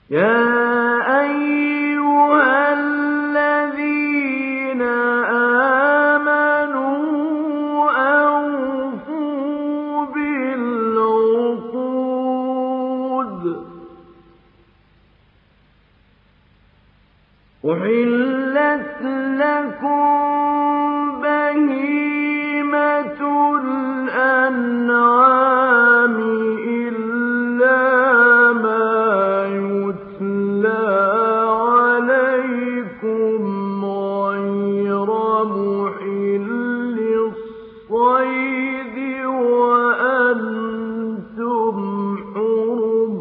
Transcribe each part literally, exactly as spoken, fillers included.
يا أيها الذين آمنوا أوفوا بالعقود أحلت لكم بهيمة الأنعام إلا ما يتلى عليكم غير محل الصيد وأنتم حرم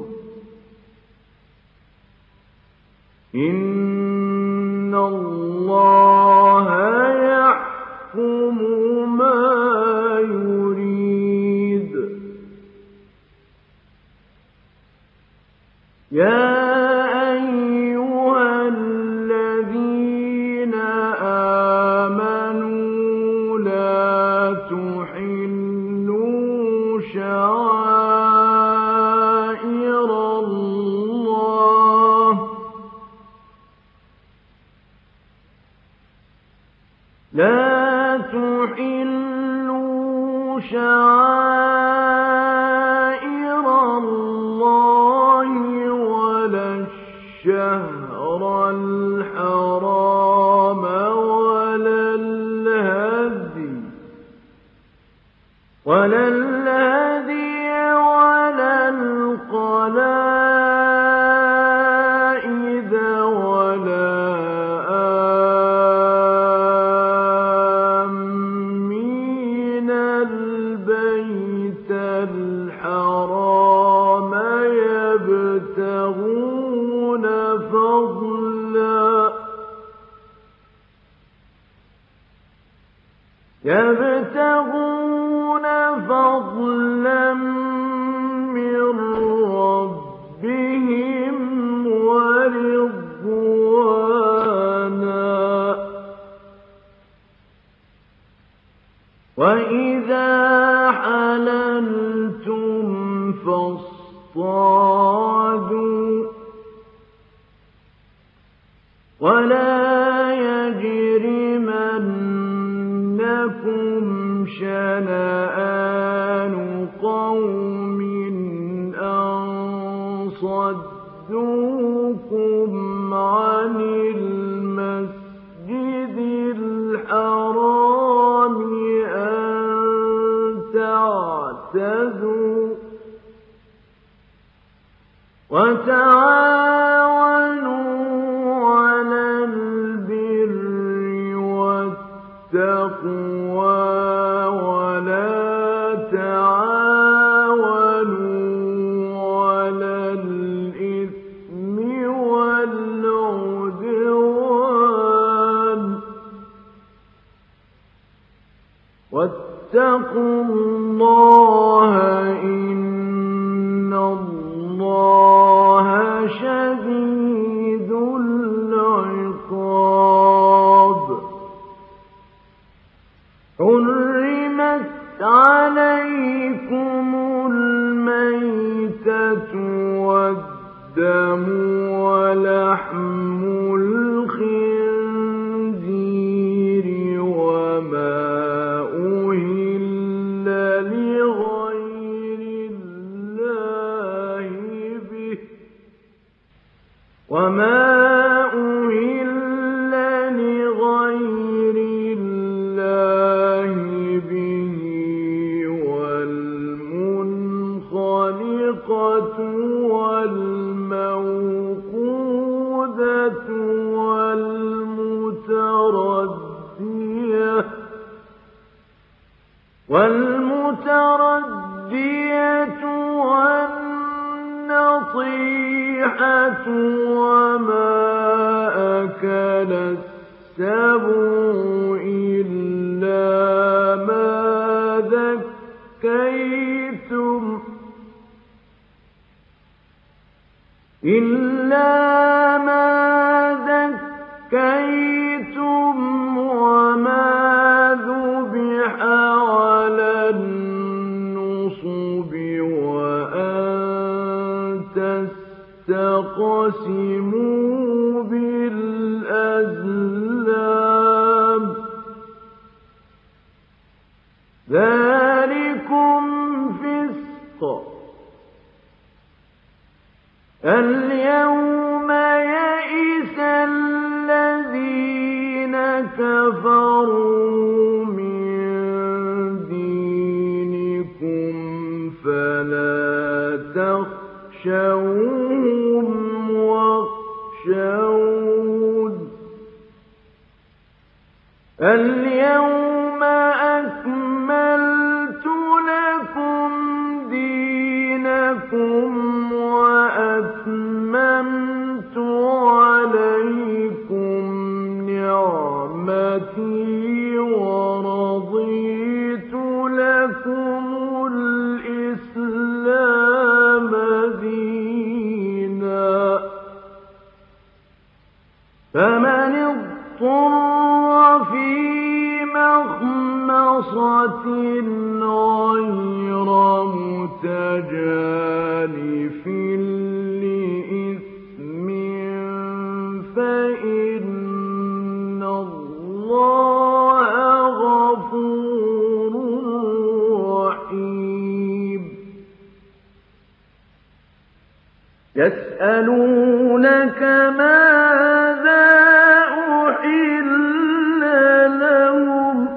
إن الله يحكم ما يريد يا أيها الذين آمنوا لا تحلوا شعائر الله لا تحلوا شعائر الله ولا الشهر الحرام ولا الهدي ولا الهدي ولا القلائد ولا آمين البيت الحرام يبتغون فضلا يبتغون فضلا من ربهم ورضوانا وإذا حللتم فاصطادوا ولا يجرمنكم شنآن قوم أن صدوكم عن المسجد الحرام أن تعتدوا وتعاونوا على البر والتقوى ولا تعاونوا على الإثم والعدوان واتقوا الله إن الله شديد العقاب حرمت عليكم الميتة والدم ولحم الخنزير وما أهل لغير الله به وما أهل لغير الله به والمنخنقة والموقوذة والمتردية والمتردية والنطيحة وما أكل السبع إلا ما ذكيتم إلا ما ذكيتم وما ذبح على النصب وأن تستقسموا تَخْتَصِمُوا بِالْأَزْلَامِ ذَلِكُمْ فِسْقٌ ۗ الْيَوْمَ يَئِسَ الَّذِينَ كَفَرُوا مِن دِينِكُمْ فَلَا تَخْشَوْهُمْ وَاخْشَوْنِ ۚ الْيَوْمَ أَكْمَلْتُ لَكُمْ دِينَكُمْ وَأَتْمَمْتُ عَلَيْكُمْ نِعْمَتِي وَرَضِيتُ لَكُمُ الْإِسْلَامَ دِينًا ۚ فَمَنِ اضْطُرَّ فِي مَخْمَصَةٍ غَيْرَ مُتَجَانِفٍ لِّإِثْمٍ فَإِنَّ اللَّهَ غَفُورٌ رَّحِيمٌ يَسْأَلُونَكَ مَاذَا أُحِلَّ لَهُمْ ۖ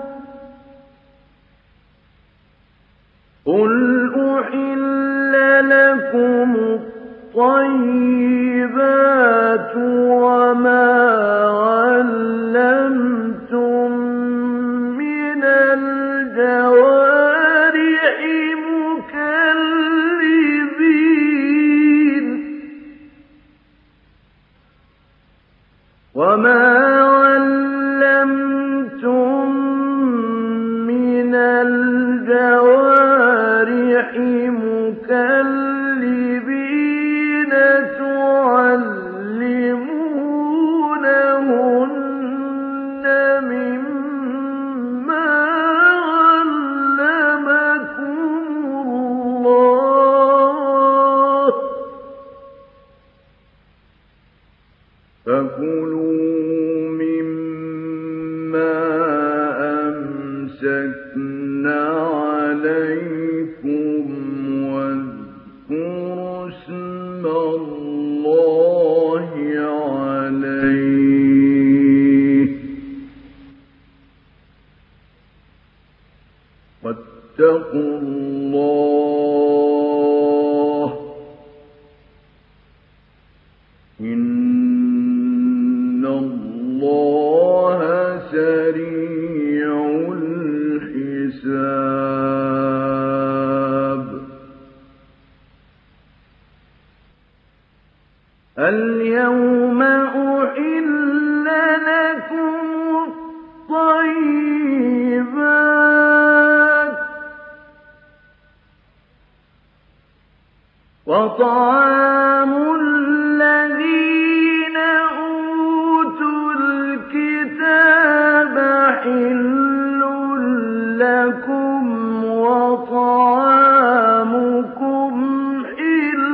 قُلْ أُحِلَّ لَكُمُ الطَّيِّبَاتُ وَمَا عَلَّمْتُم مِّنَ الْجَوَارِحِ مُكَلِّبِينَ وَمَا عَلَّمْتُم مِّنَ الْجَوَارِحِ مُكَلِّبِينَ تُعَلِّمُونَهُنَّ مِمَّا عَلَّمَكُمُ اللَّهُ ۖ فَكُلُوا مِمَّا أَمْسَكْنَا عَلَيْكُمْ وَاذْكُرُوا اسْمَ اللَّهِ عَلَيْهِ ۖ وَاتَّقُوا اللَّهَ ۚ إِنَّ اللَّهَ سَرِيعُ الْحِسَابِ الْيَوْمَ أُحِلَّ لَكُمُ الطَّيِّبَاتُ ۖ وَطَعَامُ الَّذِينَ أُوتُوا الْكِتَابَ حِلٌّ لَّكُمْ وَطَعَامُكُمْ حِلٌّ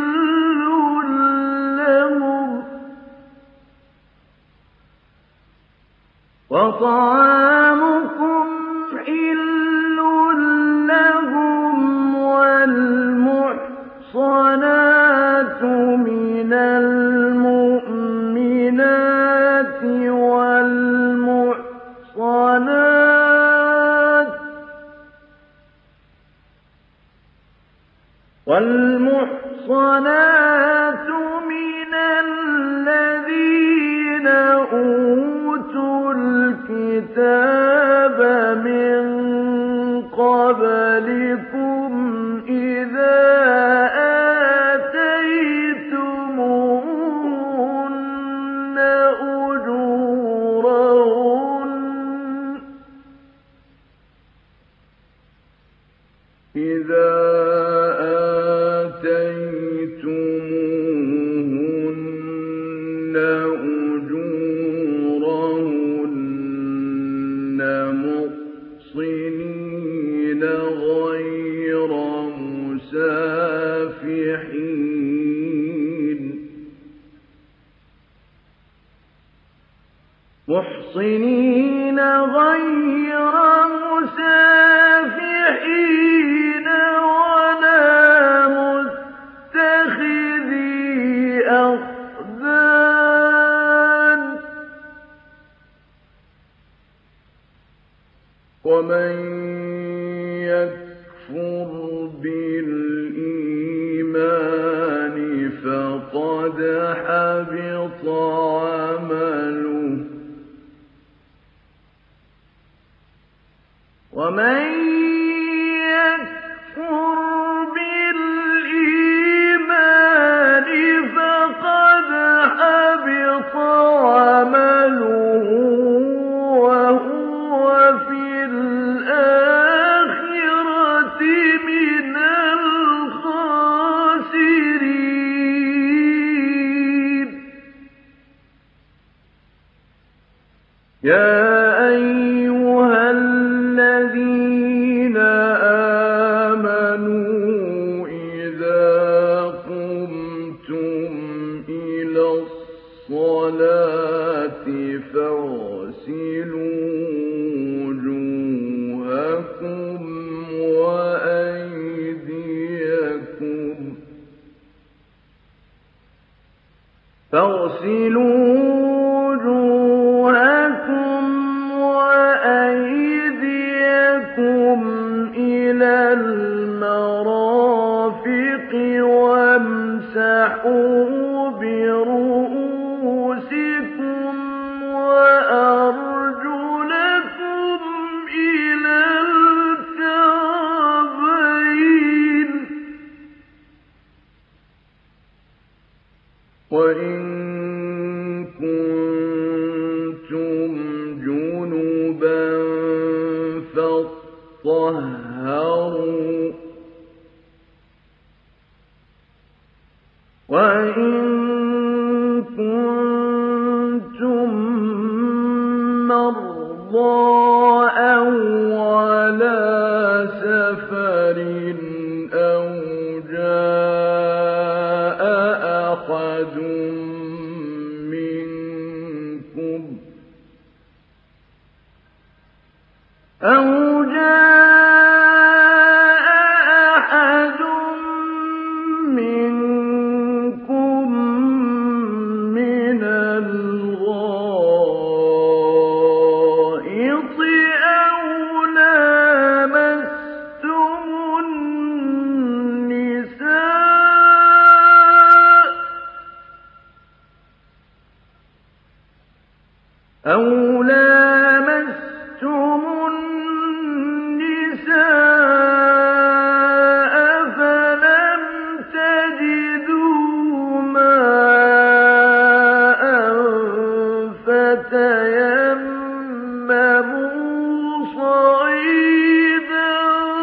لَّهُمْ ۖ وَطَعَامُكُمْ حِلٌّ لَّهُمْ وَالْمُحْصَنَاتُ مِنَ الْمُؤْمِنَاتِ وَالْمُحْصَنَاتُ وَالْمُحْصَنَاتُ مِنَ الَّذِينَ أُوتُوا الْكِتَابَ مِن قَبْلِكُمْ إِذَا آتَيْتُمُوهُنَّ محصنين غير مسافحين ولا متخذي أخدان ومن يكفر بالإيمان فقد حبط عمله ومن يكفر بالإيمان فقد حبط عمله وهو في الآخرة من الخاسرين. يا أيها الذين آمنوا إذا قمتم إلى الصلاة فاغسلوا وجوهكم وأيديكم فاغسلوا وجوهكم وأيديكم إلى المرافق وامسحوا برؤوسكم وأرجلكم إلى الكعبين وإن كنتم جنبا فاطهروا وإن كنتم مرضى أو على سفر أو جاء أحد منكم أو جاء أحد منكم من الغائط أو لامستم النساء أو لامستم النساء فلم تجدوا ماء فتيمموا صعيدا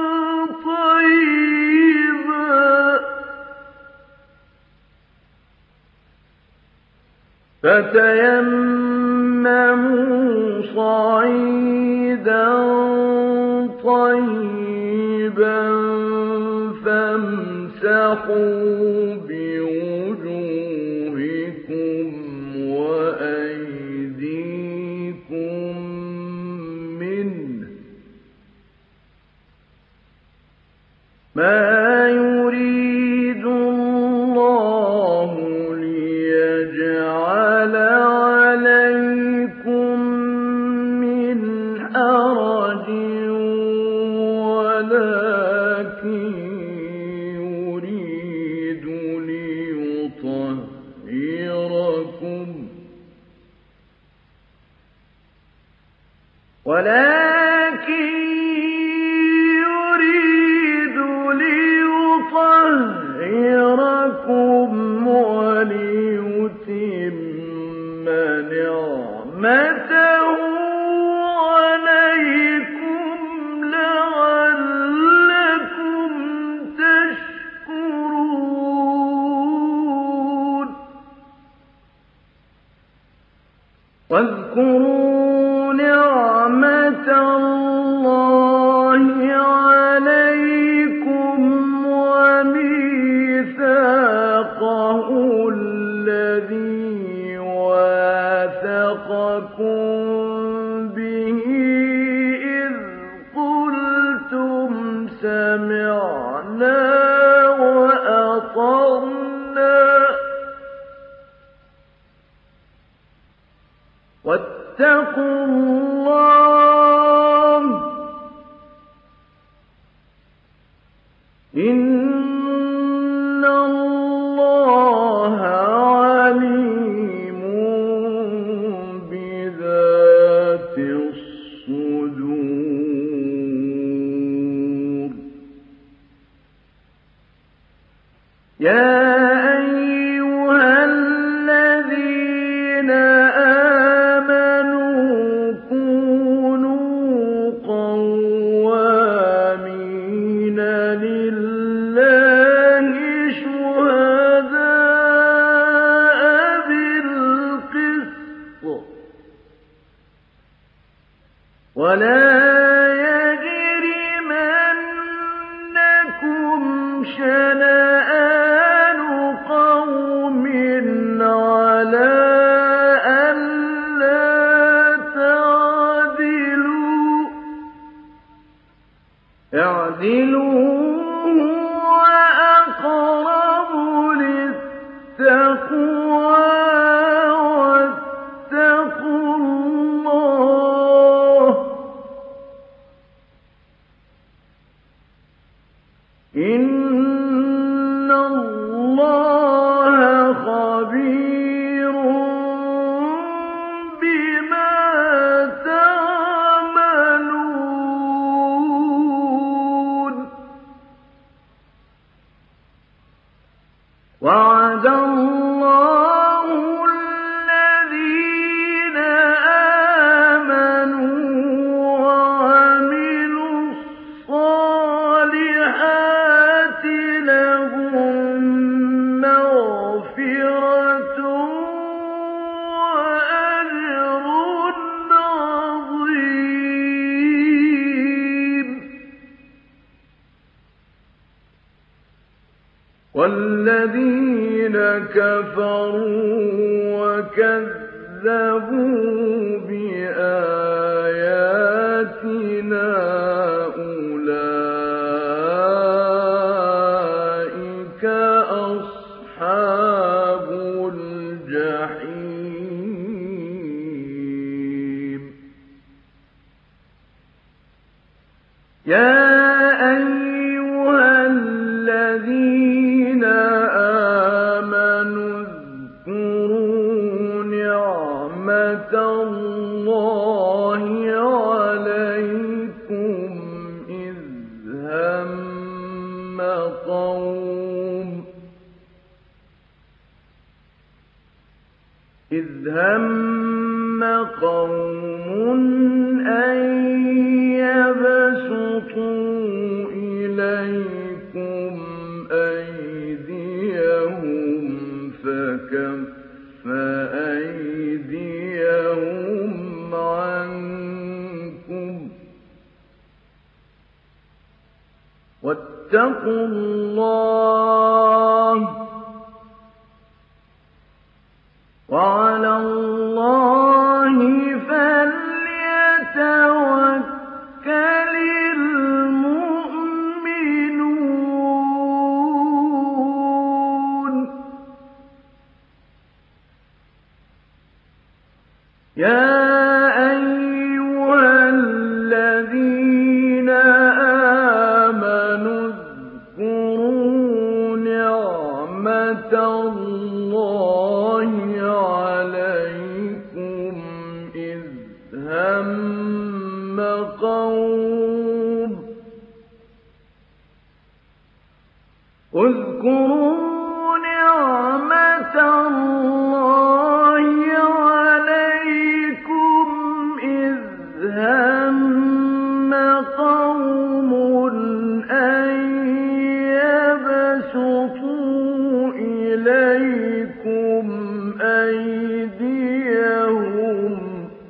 طيبا فتيمموا صعيدا طيبا فامسحوا بوجوهكم وأيديكم منه ما يريد الله ليجعل عليكم من حرج ولكن يريد ليطهركم ولكن يريد ليطهركم وليتم نعمته عليكم لعلكم تشكرون. واذكروا نعمة الله عليكم وميثاقه الذي واثقكم واتقوا الله إن الله عليم بذات الصدور يا أيها الذين آمنوا كونوا قوامين لله شهداء بالقسط ولا يجرمنكم شنآن قوم على ألا تعدلوا اعدلوا هو أقرب للتقوى واتقوا الله إن الله خبير بما تعملون وعد الله الذين آمنوا وعملوا الصالحات لهم مغفرة وأجر عظيم والذين كفروا وكذبوا بآياتنا أولئك أصحاب الجحيم يا أيها الذين آمنوا اذكروا نعمة الله عليكم إذ هم قوم إذ هم قوم أن يبسطوا إليكم أيديهم فكف أيديهم عنكم واتقوا الله وعلى الله فليتوكل المؤمنون يا أيها الذين آمنوا اذكروا نعمة الله عليكم إذ هم قوم اذكروا نعمة الله عليكم إذ هم قوم أن يبسطوا إليكم أيديهم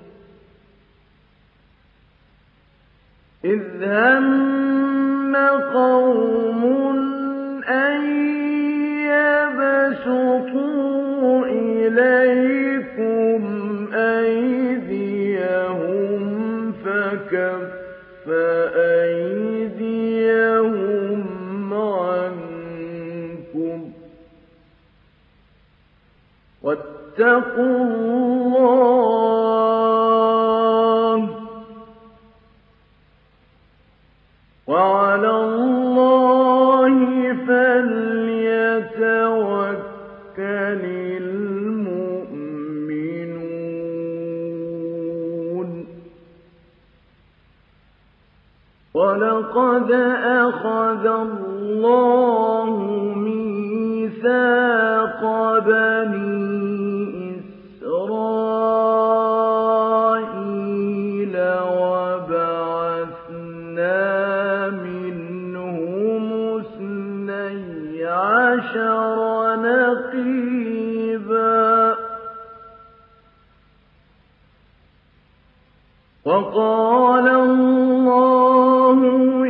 إذ هم قوم أن يبسطوا إليكم أيديهم فكف أيديهم عنكم واتقوا الله المؤمنون وَلَقَدْ أَخَذَ اللَّهُ مِيثَاقَ بَنِي إِسْرَائِيلَ وَبَعَثْنَا مِنْهُمُ اثْنَيْ عَشَرَ نَقِيبًا وَقَالَ اللَّهُ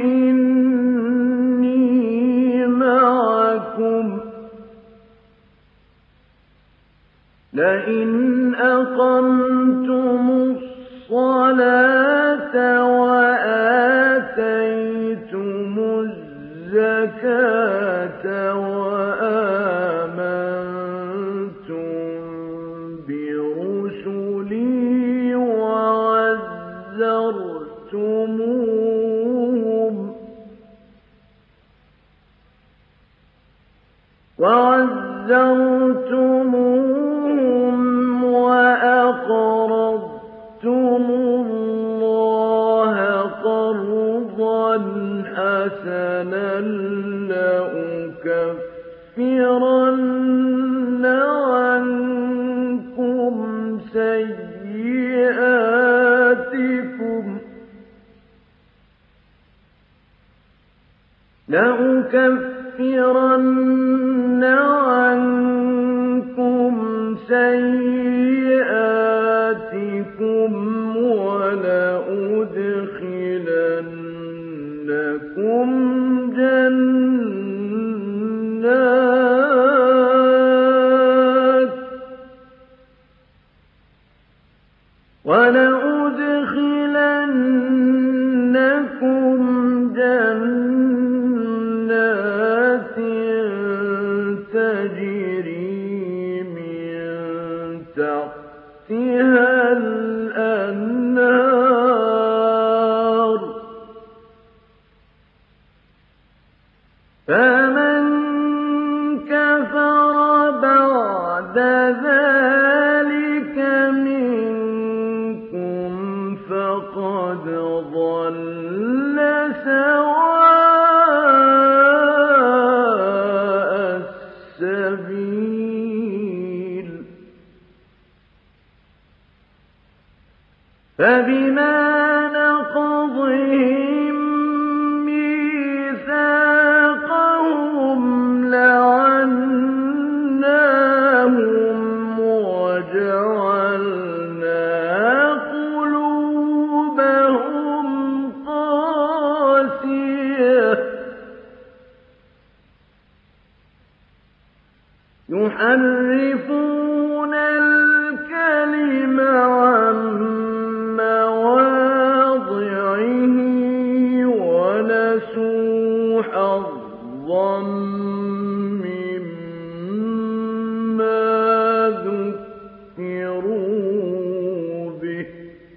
إِنِّي مَعَكُمْ لَئِنْ أَقَمْتُمُ الصَّلَاةَ وَآتَيْتُمُ الزَّكَاةَ وَآمَنتُم بِرُسُلِي وَعَزَّرْتُمُوهُمْ وَعَزَّرْتُمُوهُمْ وَأَقْرَضْتُمُ اللَّهَ قَرْضًا حَسَنًا لَّأُكَفِّرَنَّ عَنكُمْ سَيِّئَاتِكُمْ لَأُكَفِّرَنَّ عَنكُمْ سَيِّئَاتِكُمْ وَلَأُدْخِلَنَّكُمْ جَنَّاتٍ وَلَأُدْخِلَنَّكُمْ جَنَّاتٍ تَجْرِي مِن تَحْتِهَا الْأَنْهَارُ فَمَن كَفَرَ بَعْدَ ذَلِكَ مِنكُمْ فَقَدْ ضَلَّ سَوَاءَ السَّبِيلِ فَبِمَا نَقْضِهِم مِّيثَاقَهُمْ لَعَنَّاهُمْ وَجَعَلْنَا قُلُوبَهُمْ قَاسِيَةً يُحَرِّفُونَ الْكَلِمَ عَن مَّوَاضِعِهِ وَنَسُوا حَظًّا مِّمَّا ذُكِّرُوا بِهِ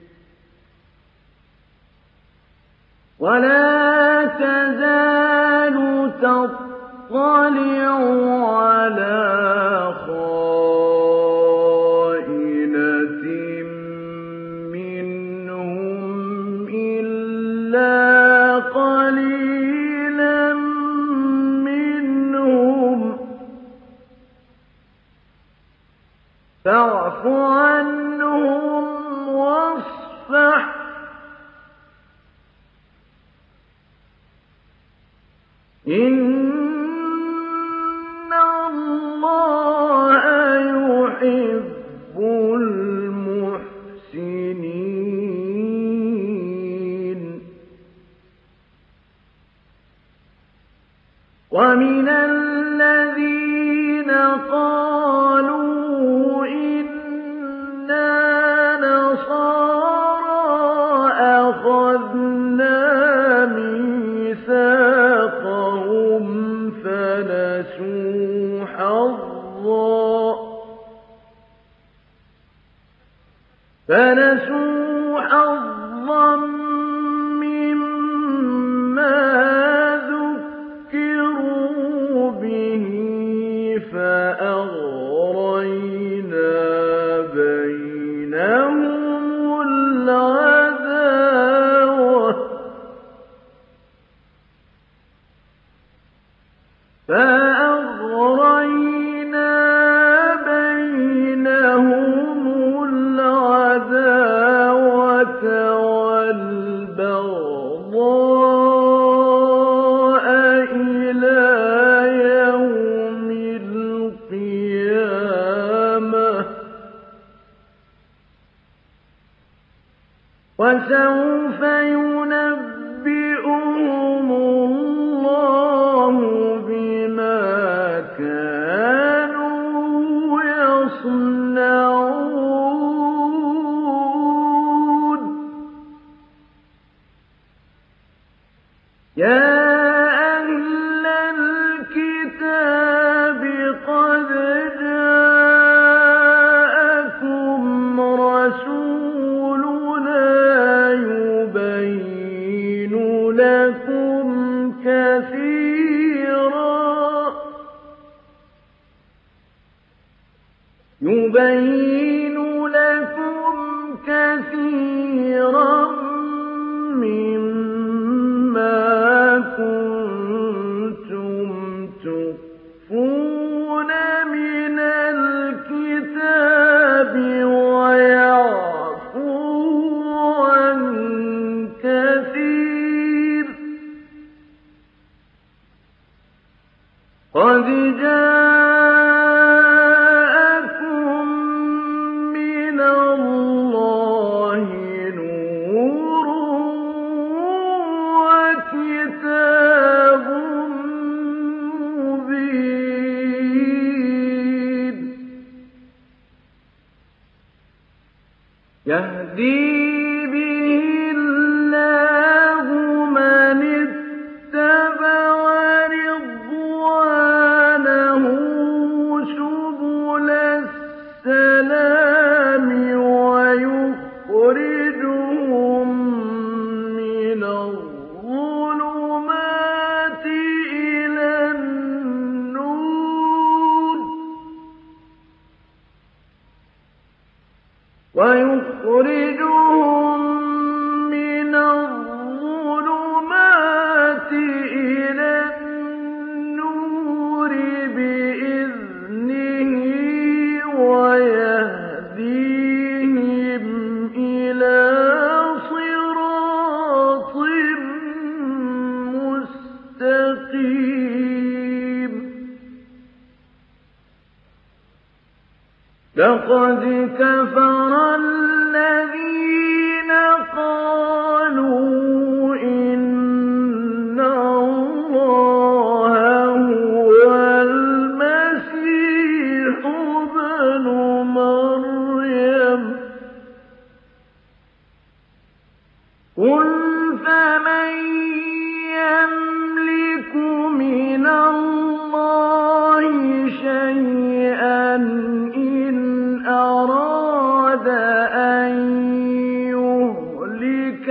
وَلَا تَزَالُ تَطَّلِعُ عَلَىٰ خَائِنَةٍ مِّنْهُمْ إِلَّا قَلِيلًا مِّنْهُمْ فَاعْفُ عَنْهُمْ وَاصْفَحْ إِنَّ اللَّهَ يُحِبُّ الْمُحْسِنِينَ وَمِنَ الَّذِينَ قَالُوا إِنَّا نَصَارَىٰ أَخَذْنَا مِيثَاقَهُمْ فَنَسُوا حَظًّا فَنَسُوا حَظًّا مِّمَّا ذُكِّرُوا بِهِ فَأَغْرَيْنَا وسوف ينبئهم الله بما كانوا يصنعون. يا أهل الكتاب قد جاءكم رسولنا يبين لكم كثيرا يبين لكم كثيرا مما كنتم تخفون من الكتاب ويعفو عن كثير. قد جاءكم من الله نور وكتاب مبين يهدي به الله من اتبع رضوانه سبل السلام ويخرجهم من الظلمات إلى النور ويخرجهم من الظلمات إلى النور بإذنه ويهديهم إلى صراط مستقيم. لقد كفر الذين قالوا إن الله هو المسيح ابن مريم قل فمن يملك من الله شيئا إن أراد أن يهلك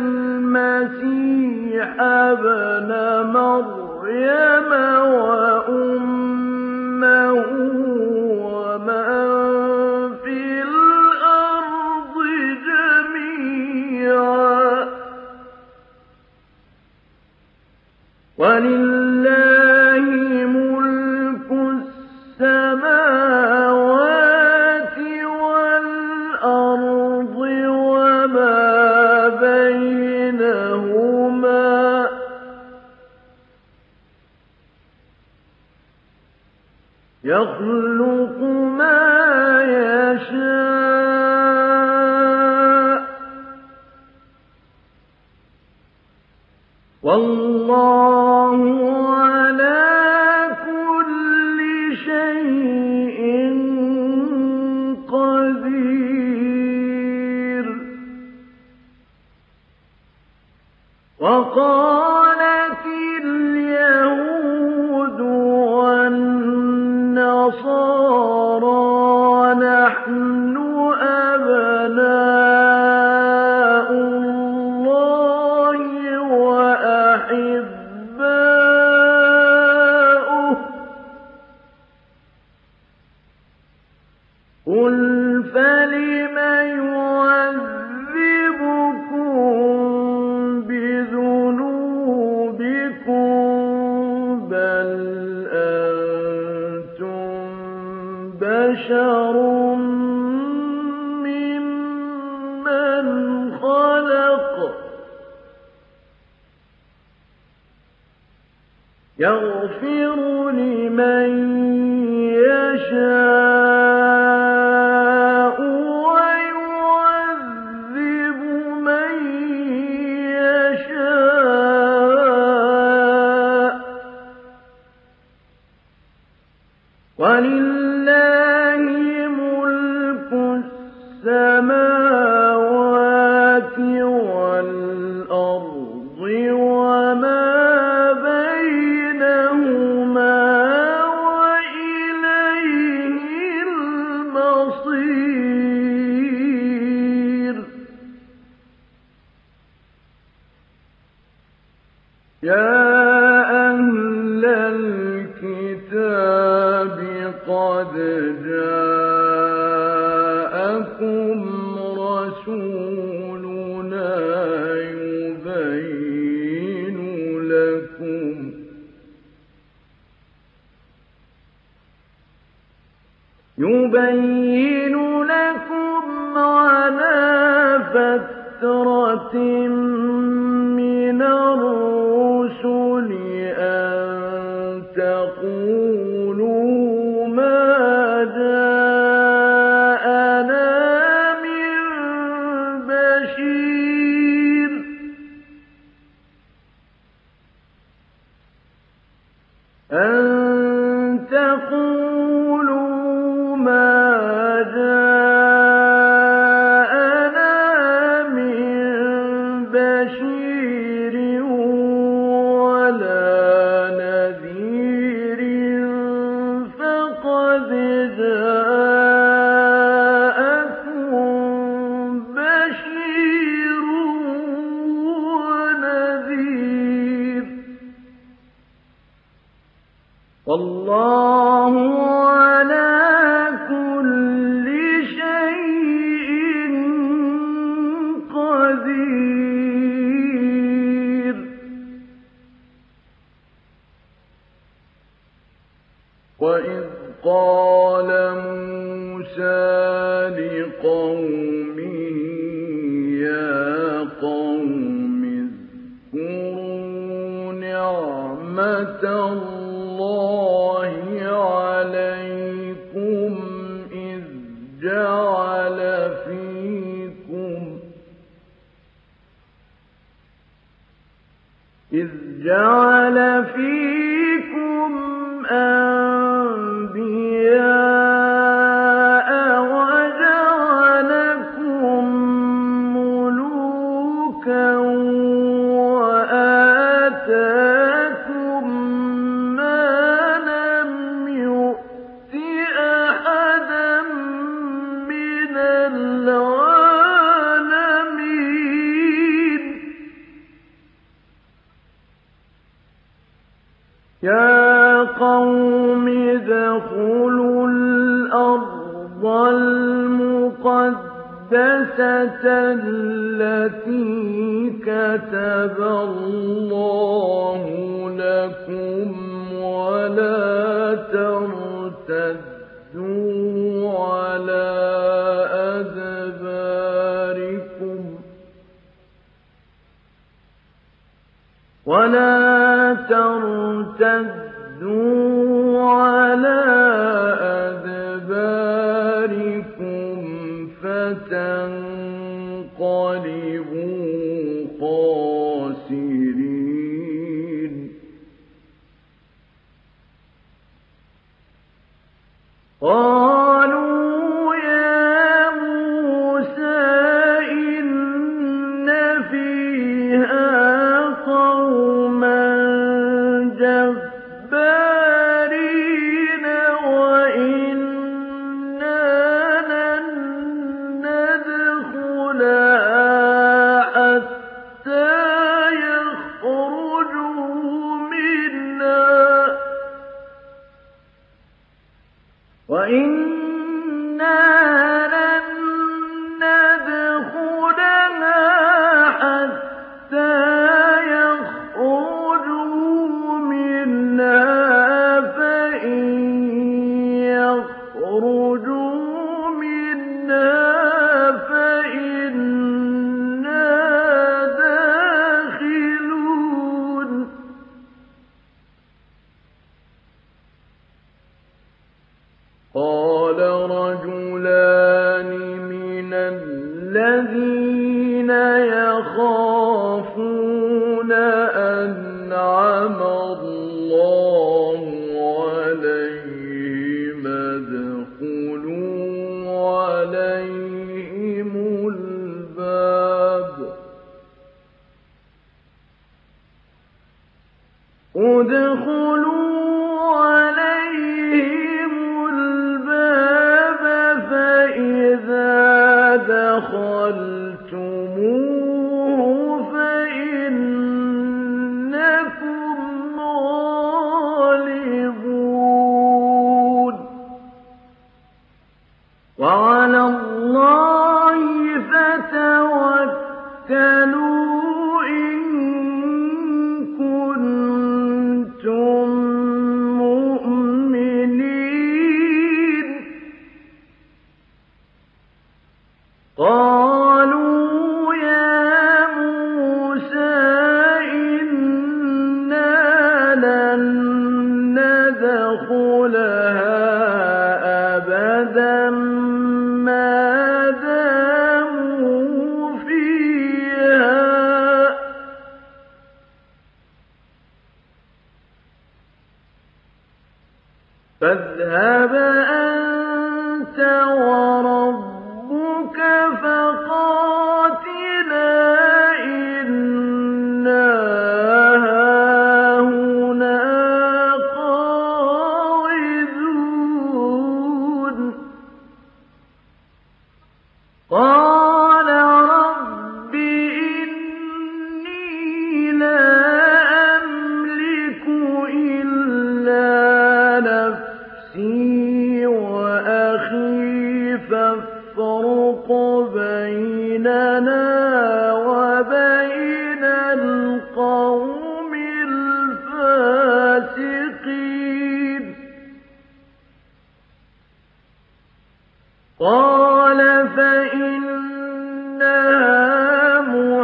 المسيح ابن مريم وأمه ومن في الأرض جميعا ولله ملك السماوات والأرض وما بينهما يخلق ما يشاء والله على كل شيء قدير. وقالت اليهود والنصارى نحن أبناء الله وأحباؤه قل فلم يعذبكم بذنوبكم بل أنتم بشر ممن خلق يغفر لمن يشاء ويعذب من بصير يا أهل الكتاب قد جاءكم رسولنا يبين لكم يبين لكم على فترة من الرسل أن تقولوا ما جاءنا من بشير أن تقولوا ما جاءنا من بشير ولا نذير فقد جاءكم بشير ونذير والله على كل شيء قدير وإذ قال موسى لقومه يا قوم اذكروا نعمة الله عليكم إذ جعل فيكم إذ جعل فيكم أنبياء وجعلكم ملوكا وآتاكم ما لم يؤت أحدا من العالمين يا قوم ادخلوا الأرض المقدسة التي كتب الله لكم ولا ترتدوا على أدباركم ولا ترتدوا على أدباركم فتنقلبوا خاسرين قالوا يا موسى إن فيها قوما جبارين وإنا لن ندخلها حتى يخرجوا منها وإنا لن ندخلها حتى يخرجوا منها فإن يخرجوا منها فإنا داخلون قال رجلان من الذين يخافون أنعم الله عليهم ادخلوا عليهم الباب ادخلوا عليهم الباب فإن وعلى الله فتوكلوا إن كنتم مؤمنين. قالوا يا موسى إنا لن ندخلها أبدا ما داموا فيها فاذهب أنت وربك فقاتلا إنا هاهنا قاعدون. قال رب إني لا أملك إلا نفسي وأخي فافرق بيننا وبين القوم الفاسقين. قال فإنها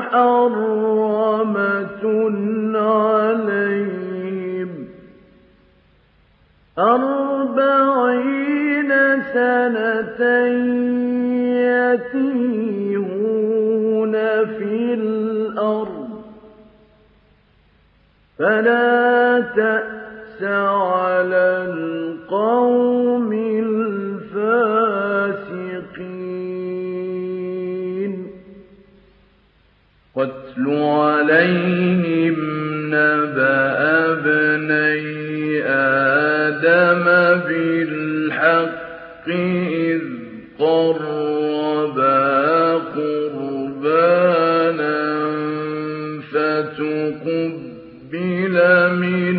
محرمة عليهم أربعين سنة يتيهون في الأرض فلا تأس على القوم الفاسقين. واتل عليهم نبأ ابني آدم بالحق إذ قربا قربانا فتقبل من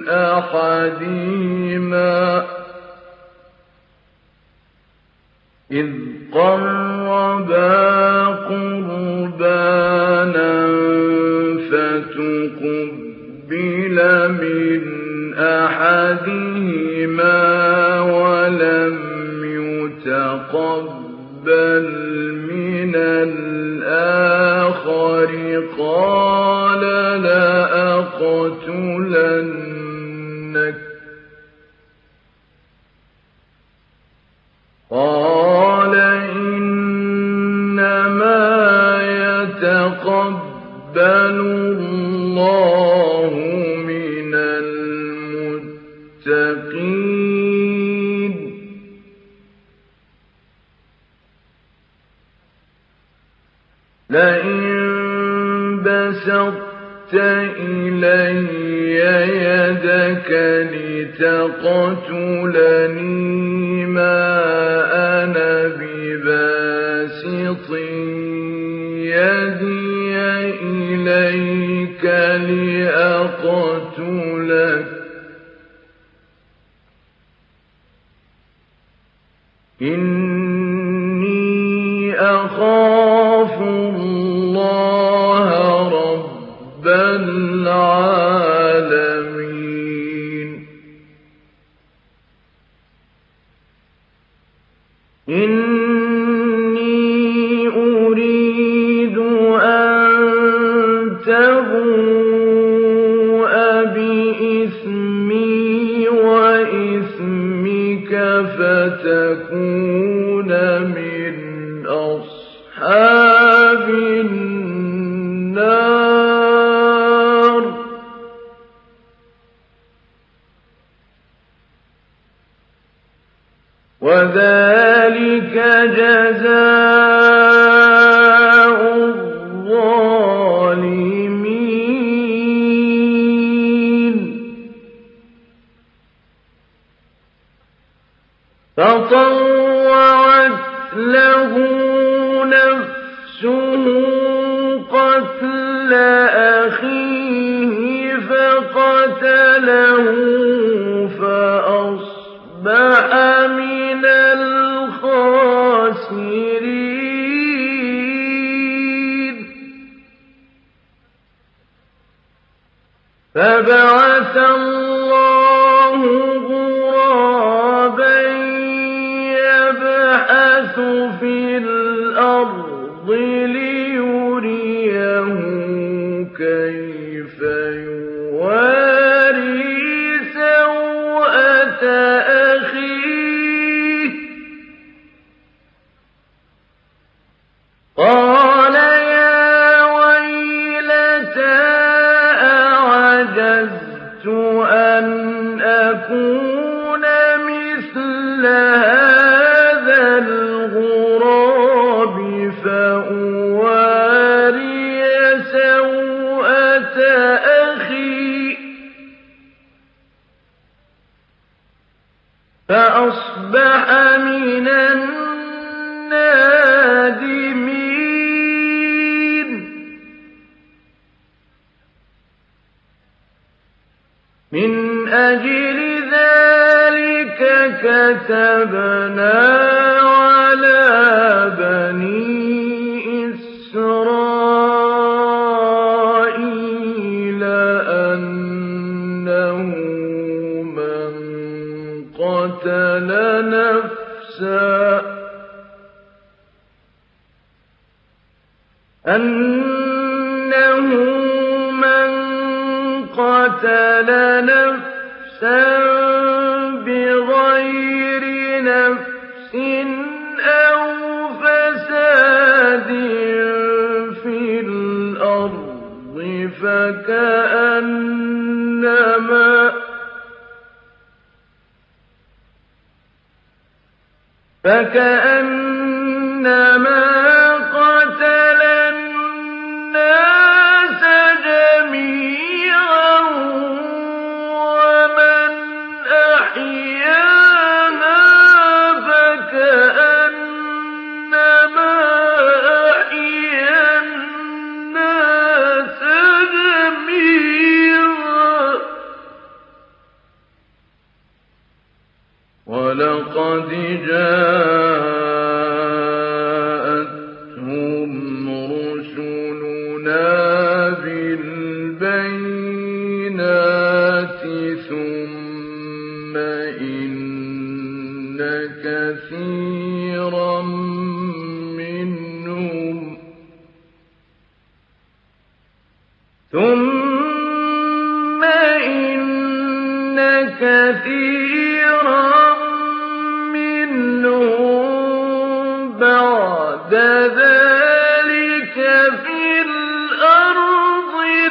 أحدهما إذ قربا قربانا فتقبل من أحدهما ولم يتقبل من الآخر قال لأقتلنك قال إنما يتقبل الله من المتقين. لئن بسطت إلي يدك لتقتلني ما أنا بباسط يدي إليك لأقتلك إني أخاف الله رب العالمين. إني أريد أن تبوء بإثمي وإثمك فتكون من أصحاب النار. وذلك جزاء الظالمين. فطوعت له نفسه قتل أخيه فقتله فأصبح من الخاسرين. فبعث الله غرابا يبحث في الأرض ليريه كيف يواري سوءة أخيه قال يا ويلتى أعجزت أن أكون مثل هذا الغراب فأواري سوءة أخي فأصبح من النادمين. من أجل ذلك كتبنا على بني إسرائيل أنه من قتل نفسا أنه من قتل نفسا بغير نفس أو فساد في الأرض فكأنما فكأنما قتل الناس جميعا ومن أحياها فكأنما أحيا الناس جميعا ولقد جاءتهم رسلنا بالبينات ثم إن كثيرا منهم ثم إن كثيرا بعد ذلك في الأرض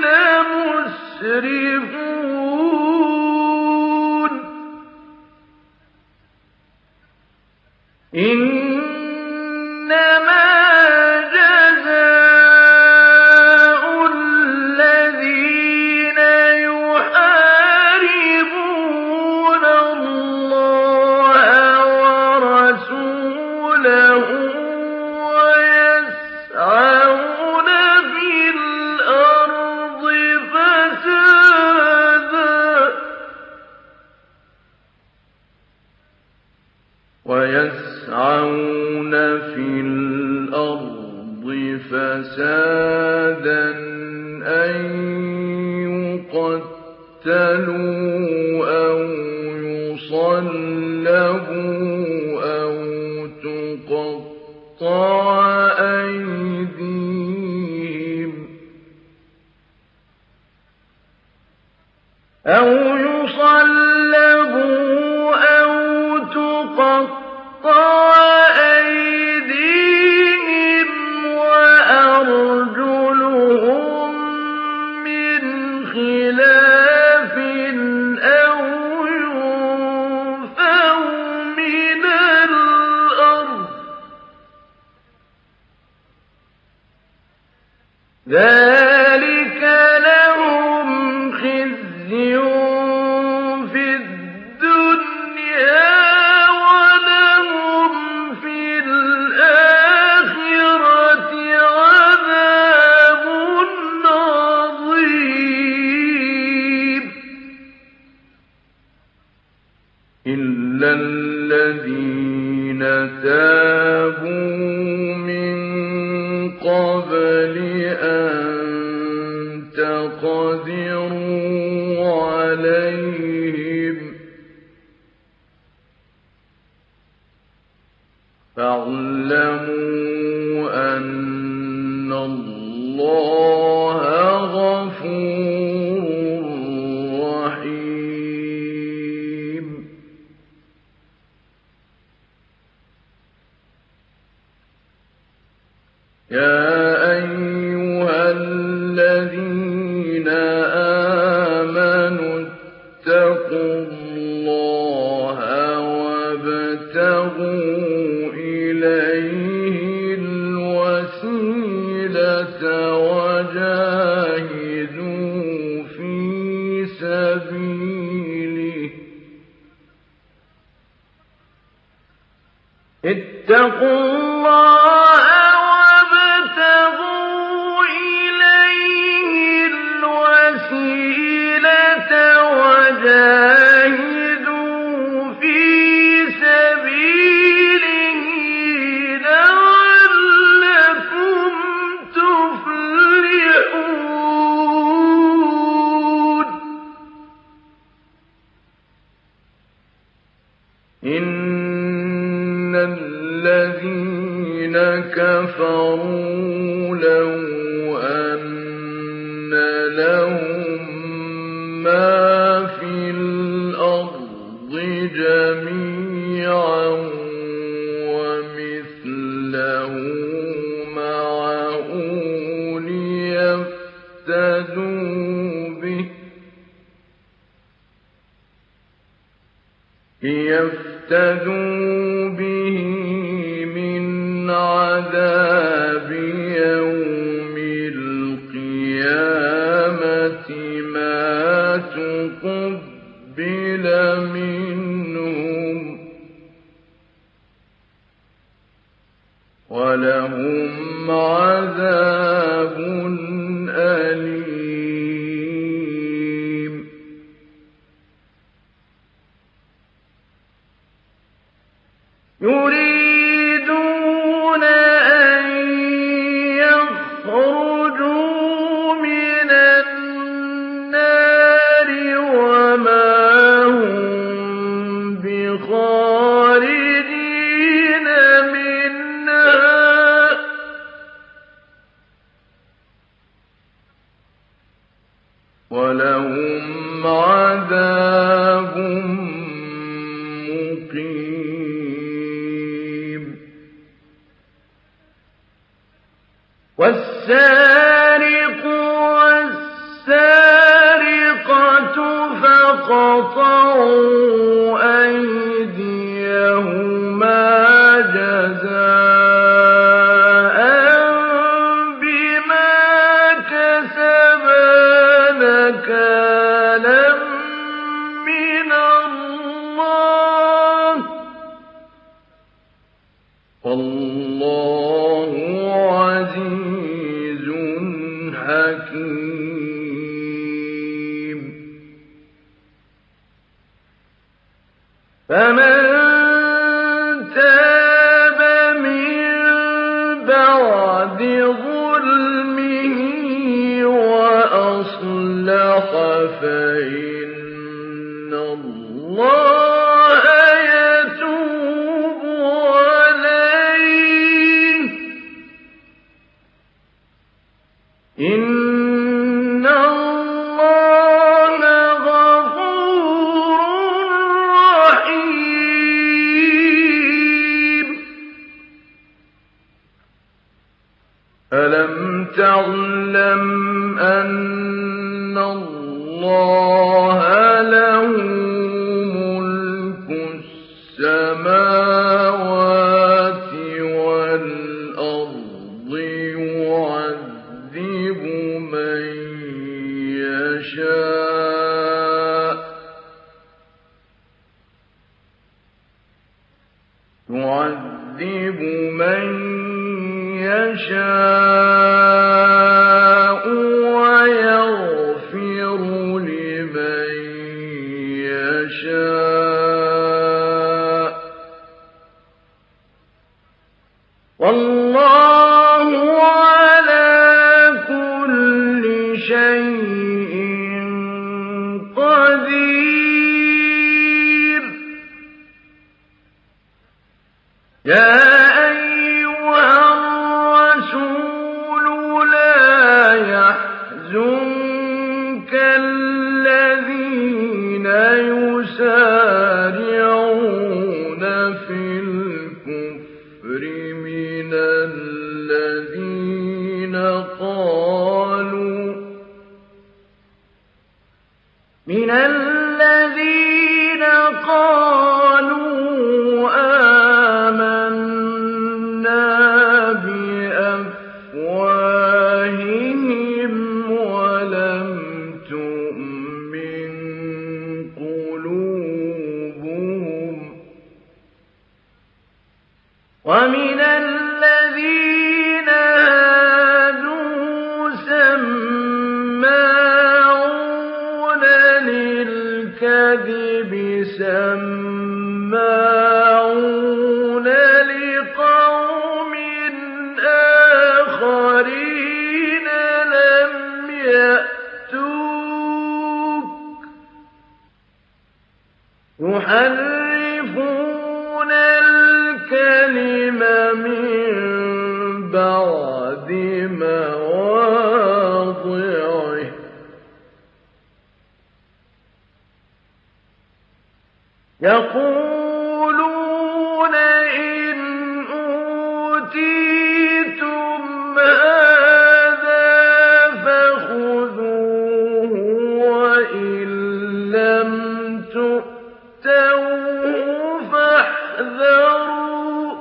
لمسرفون. إنما جزاء الذين يحاربون الله ورسوله ويسعون في الأرض فسادا ويسعون في الأرض فسادا أن يقتلوا أو يصلبوا أو تقطع أيديهم أو يصلبوا أو تقطع أيديهم وأرجلهم من خلاف أو ينفوا من الأرض ذلك لهم خزي في الدنيا ولهم في الآخرة عذاب عظيم. إلا الذين تابوا من قبل أن واعلموا أن الله غفور رحيم. يا أيها الذين آمنوا اتقوا الله وابتغوا إليه الوسيلة وجاهدوا في سبيله. اتقوا الله وابتغوا إليه الوسيلة وجاهدوا في سبيله لعلكم تفلحون. إن الذين كفروا لو أن لهم ما في الأرض جميعا ومثله معه ليفتدوا به ليفتدوا به من عذاب يوم القيامة ما تقبل منهم ولهم عذاب أليم. يريدون أن يخرجوا من النار وما هم بخارجين منها ولهم عذاب مقيم. والسارق والسارقة فاقطعوا أيديهما جزاء بما كسبا نكالا من الله والله عزيز حكيم. فمن تاب من بعد ظلمه وأصلح فإن الله يتوب عليه. إن الله غفور رحيم. ألم تعلم أن الله له ملك السماوات والأرض يعذب من يشاء يعذب من يشاء ويغفر لمن يشاء والله على كل شيء قدير. يا أيها يُحَرِّفُونَ الْكَلِمَ مِن بَعْدِ مَوَاضِعِهِ ۖ يَقُولُونَ إِنْ أُوتِيتُمْ هَٰذَا فَخُذُوهُ وَإِن لَّمْ تُؤْتَوْهُ فَاحْذَرُوا ۚ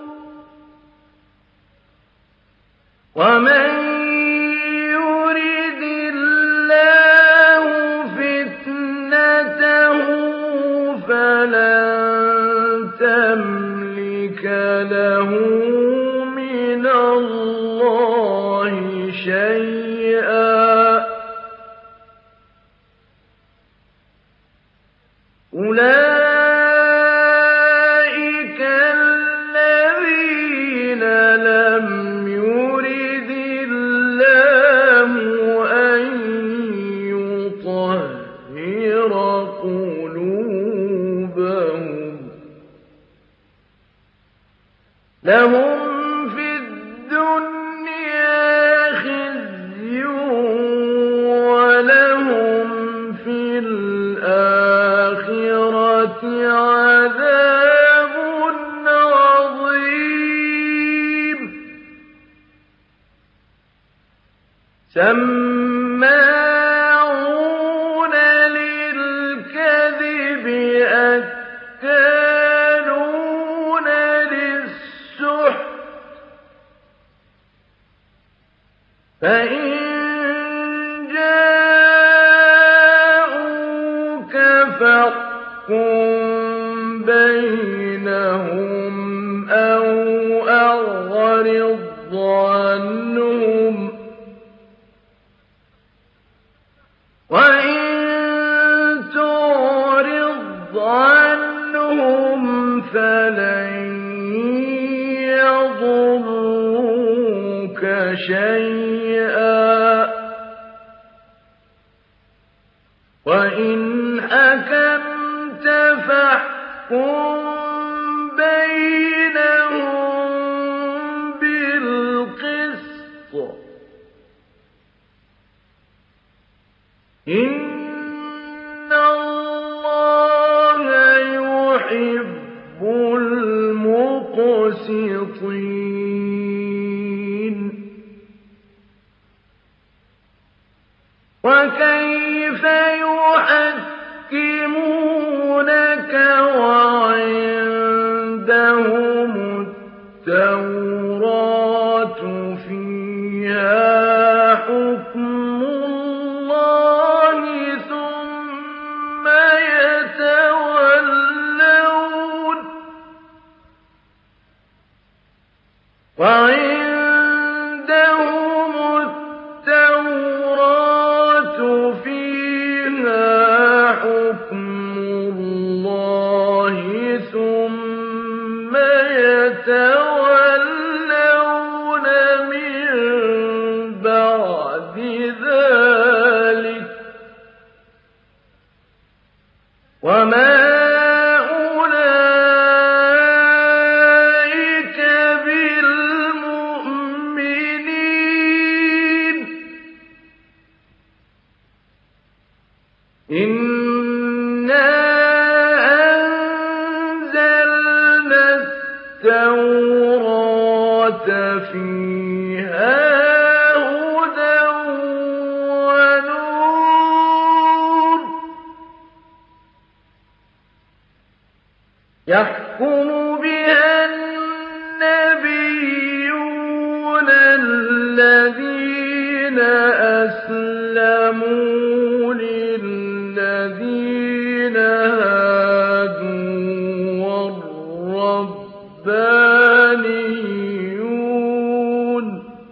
وَمَن يُرِدِ اللَّهُ فِتْنَتَهُ فَلَن تَمْلِكَ لَهُ مِنَ اللَّهِ شَيْئًا ۚ أُولَٰئِكَ الَّذِينَ لَمْ يُرِدِ اللَّهُ أَن يُطَهِّرَ قُلُوبَهُمْ ۚ لَهُمْ فِي الدُّنْيَا خِزْيٌ وَلَهُمْ فِي الْآخِرَةِ عَذَابٌ عَظِيمٌ سَمَّاعُونَ لِلْكَذِبِ أَكَّالُونَ لِلسُّحْتِ ۚ فَإِن جَاءُوكَ فَاحْكُم بَيْنَهُمْ أَوْ أَعْرِضْ عَنْهُمْ ۖ وَإِن تُعْرِضْ عَنْهُمْ فَلَن يَضُرُّوكَ شَيْئًا ۖ وَإِنْ حَكَمْتَ فَاحْكُم بَيْنَهُم بِالْقِسْطِ ۚ إِنَّ اللَّهَ يُحِبُّ الْمُقْسِطِينَ وَكَيْفَ يُحَكِّمُونَكَ وَعِندَهُمُ التَّوْرَاةُ فِيهَا حُكْمُ اللَّهِ ثُمَّ يَتَوَلَّوْنَ ۚ وَعِندَهُمُ التَّوْرَاةُ فِيهَا حُكْمُ اللَّهِ ثُمَّ يَتَوَلَّوْنَ مِن بَعْدِ ذَٰلِكَ ۚ وَمَا أُولَٰئِكَ بِالْمُؤْمِنِينَ إِنَّا أَنزَلْنَا التَّوْرَاةَ فِيهَا هُدًى وَنُورٌ ۚ يَحْكُمُ بِهَا النَّبِيُّونَ الَّذِينَ أَسْلَمُوا لِلَّذِينَ هَادُوا وَالرَّبَّانِيُّونَ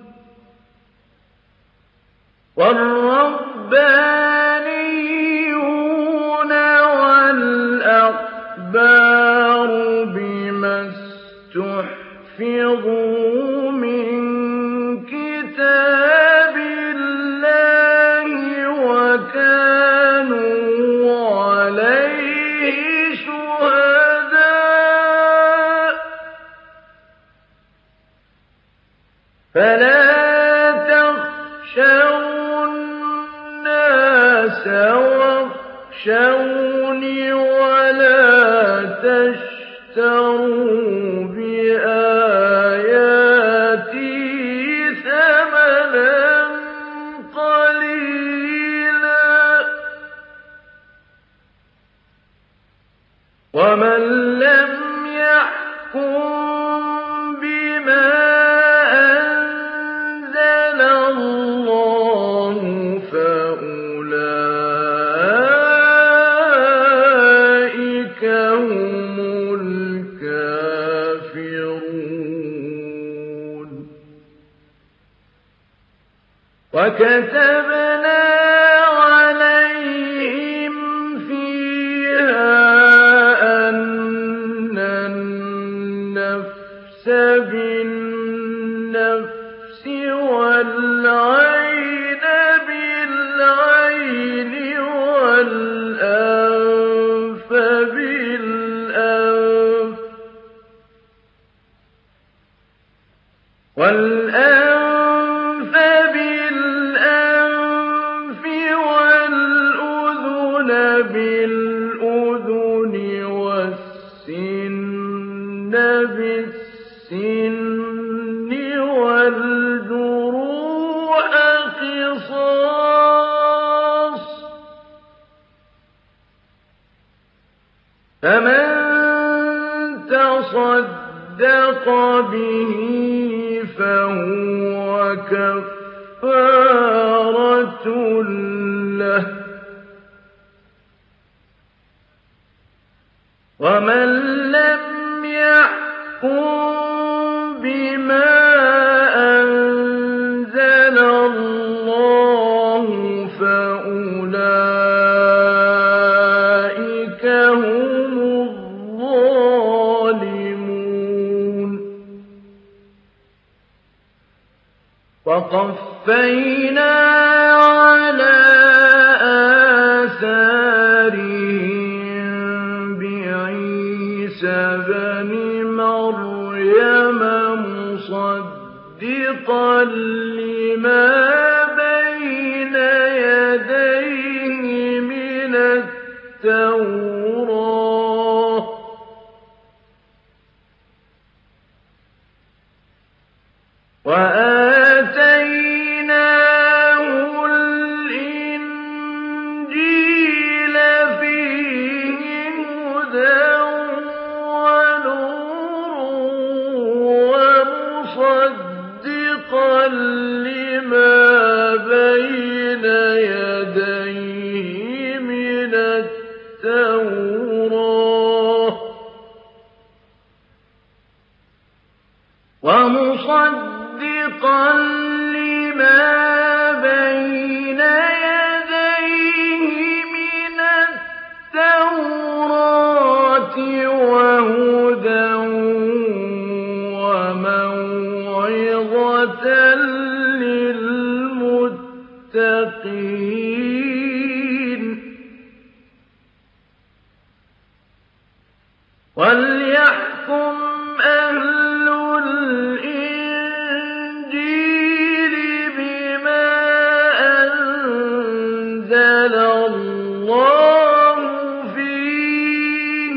وَالْأَحْبَارُ بِمَا اسْتُحْفِظُوا مِن كِتَابِ اللَّهِ وَكَانُوا عَلَيْهِ شُهَدَاءَ فلا تخشوا الناس واخشوني ولا تشتروا بآياتي ثمنا قليلا ومن لم يحكم بما أنزل الله فأولئك هم الكافرون. وكتبنا عليهم فيها أن النفس بالنفس والعين بالعين والأنف بالأنف والأنف بالأنف والأذن بالأذن والسن بالسن والجروح قصاص فمن تصدق به فهو كفارة له ومن لم يحكم بما أنزل الله فأولئك هم الظالمون. وقفينا على آثارهم بعيسى بن مريم مصدقا لما بين يديه من التوراة وآتيناه الإنجيل فيه هدى ومصدقا لما بين يديه من التوراة ومصدقا لما بين يديه من التوراة وهدى وموعظة للمتقين. وليحكم أهل الإنجيل بما أنزل الله فيه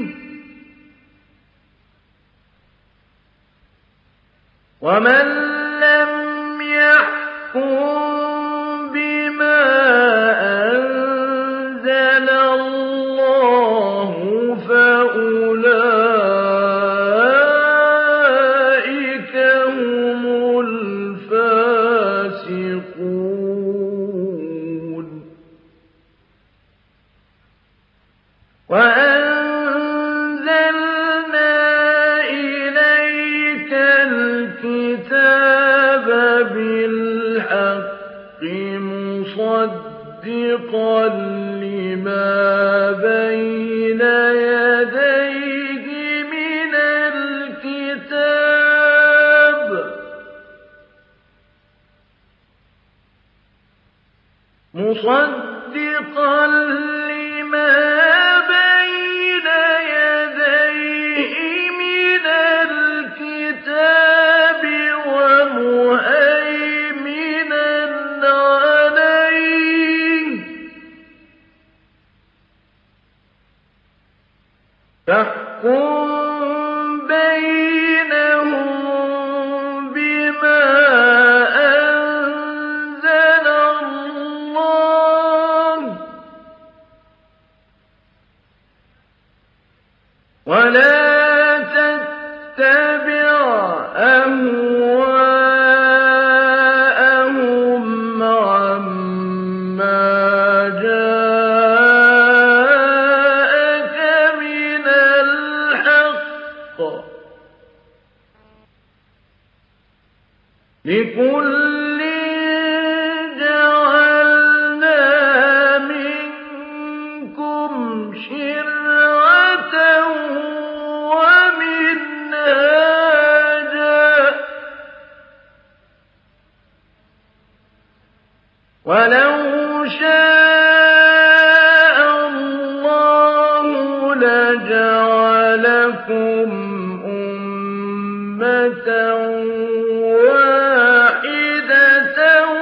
ومن لم يحكم بما أنزل الله فأولئك هم الفاسقون. وأنزلنا إليك الكتاب بالحق مصدقا لما بين يديه من الكتاب مصدقا لما بين يديه من الكتاب ومهيمنا لِكُلٍّ جَعَلْنَا مِنكُمْ شِرْعَةً وَمِنْهَاجًا ۚ وَلَوْ شَاءَ اللَّهُ لَجَعَلَكُمْ أُمَّةً وَاحِدَةً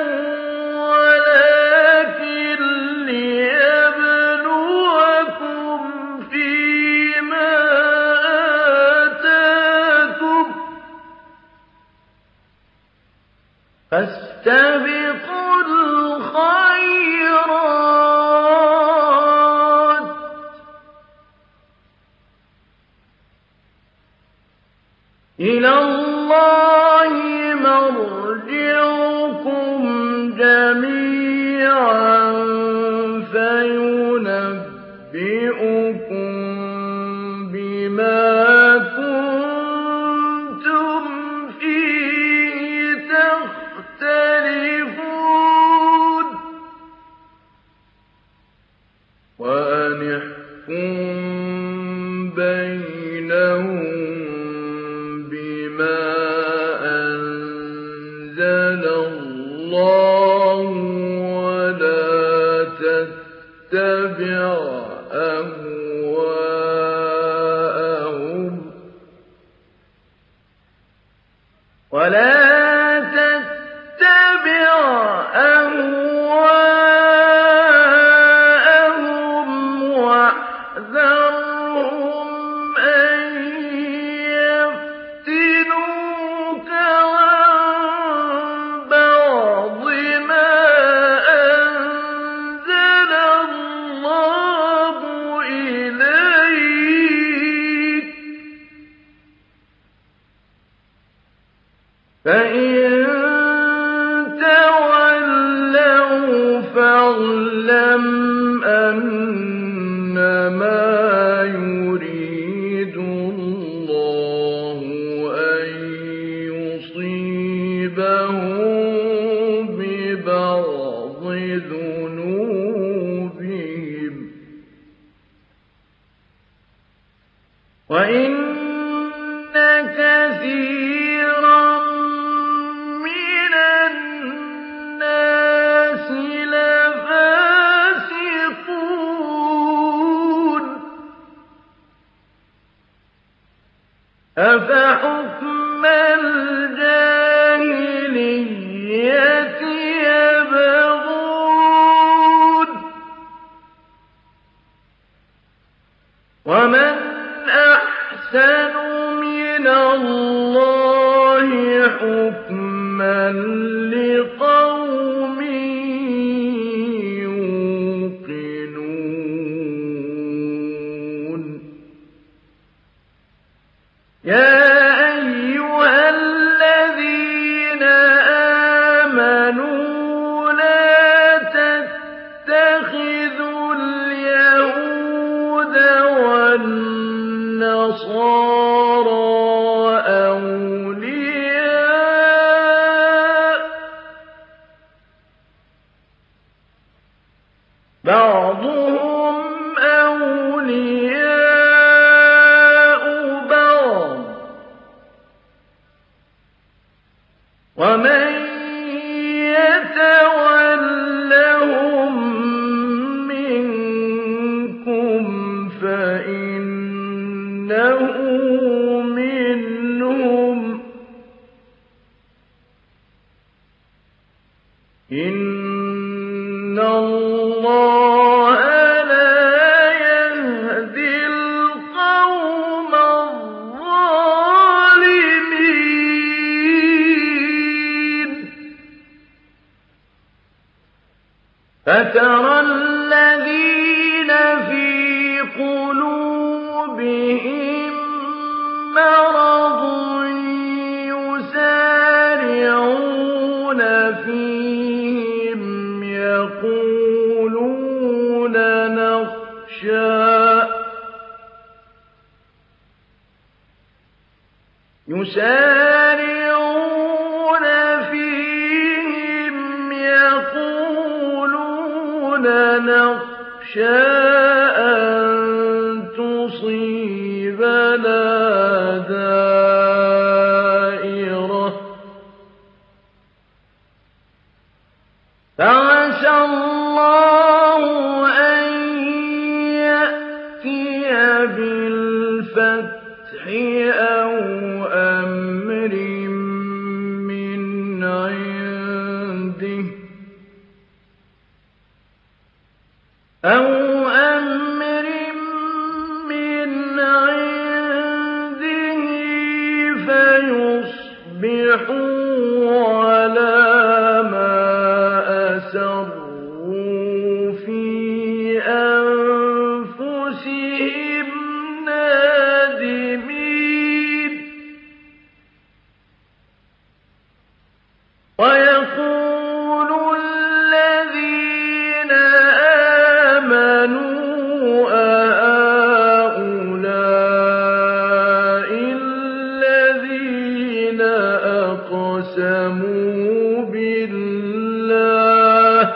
وَلَٰكِن لِّيَبْلُوَكُمْ فِيمَا آتَاكُمْ ۖ فَاسْتَبِقُوا الْخَيْرَاتِ ۚ إِلَى اللَّهِ مَرْجِعُكُمْ جَمِيعًا فَيُنَبِّئُكُم بِمَا كُنتُمْ فِيهِ تَخْتَلِفُونَ وَأَنِ احْكُم بَيْنَهُم بِمَا أَنزَلَ اللَّهُ وَلَا تَتَّبِعْ أَهْوَاءَهُمْ وَلَا تَتَّبِعْ أَهْوَاءَهُمْ وَاحْذَرْهُمْ أَن يَفْتِنُوكَ عَن بَعْضِ مَا أَنزَلَ اللَّهُ إِلَيْكَ ۖ فَإِن تَوَلَّوْا فَاعْلَمْ أَنَّمَا يُرِيدُ اللَّهُ أَن يُصِيبَهُم بِبَعْضِ ذُنُوبِهِمْ ۗ وَإِنَّ كَثِيرًا مِّنَ النَّاسِ لَفَاسِقُونَ أَفَحُكْمَ الْجَاهِلِيَّةِ يَبْغُونَ وَمَنْ أَحْسَنُ مِنَ اللَّهِ حُكْمًا لِّقَوْمٍ يُوقِنُونَ يَا أَيُّهَا الَّذِينَ آمَنُوا لَا تَتَّخِذُوا الْيَهُودَ وَالنَّصَارَىٰ أَوْلِيَاءَ ۘ بَعْضُهُمْ أَوْلِيَاءُ بَعْضٍ ۚ وَمَن يَتَوَلَّهُم مِّنكُمْ فَإِنَّهُ مِنْهُمْ ۗ إِنَّ اللَّهَ لَا يَهْدِي الْقَوْمَ الظَّالِمِينَ فَتَرَى الَّذِينَ فِي قُلُوبِهِم مَّرَضٌ يُسَارِعُونَ فِيهِمْ يَقُولُونَ نَخْشَىٰ يُسَارِعُونَ فِيهِمْ نخشى أن تصيبنا دائرة فعسى الله أن يأتي بالفتح أو أمر من عنده أو أمر من عنده فيصبحوا على ما أسروا في أنفسهم نادمين ويقول الذين آمنوا أهؤلاء الذين أقسموا بالله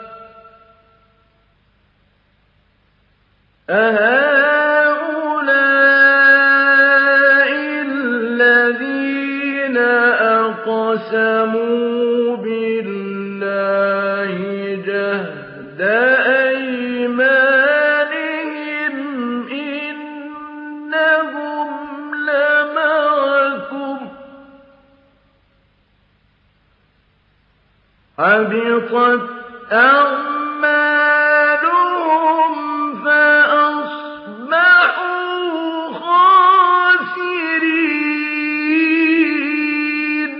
أهؤلاء الذين أقسموا بالله جهد أيمانهم إنهم لمعكم حبطت أعمالهم فأصبحوا خاسرين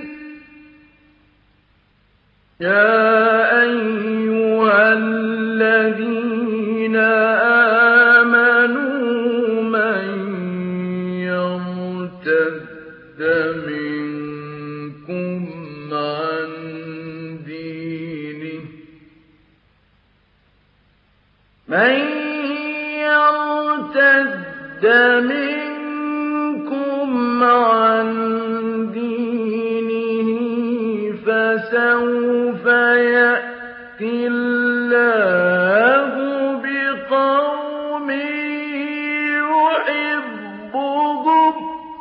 يا أيها الذين آمنوا من يرتد منكم عن دينه من يرتد منكم عن دينه فسوف يأتي الله بقوم يحبهم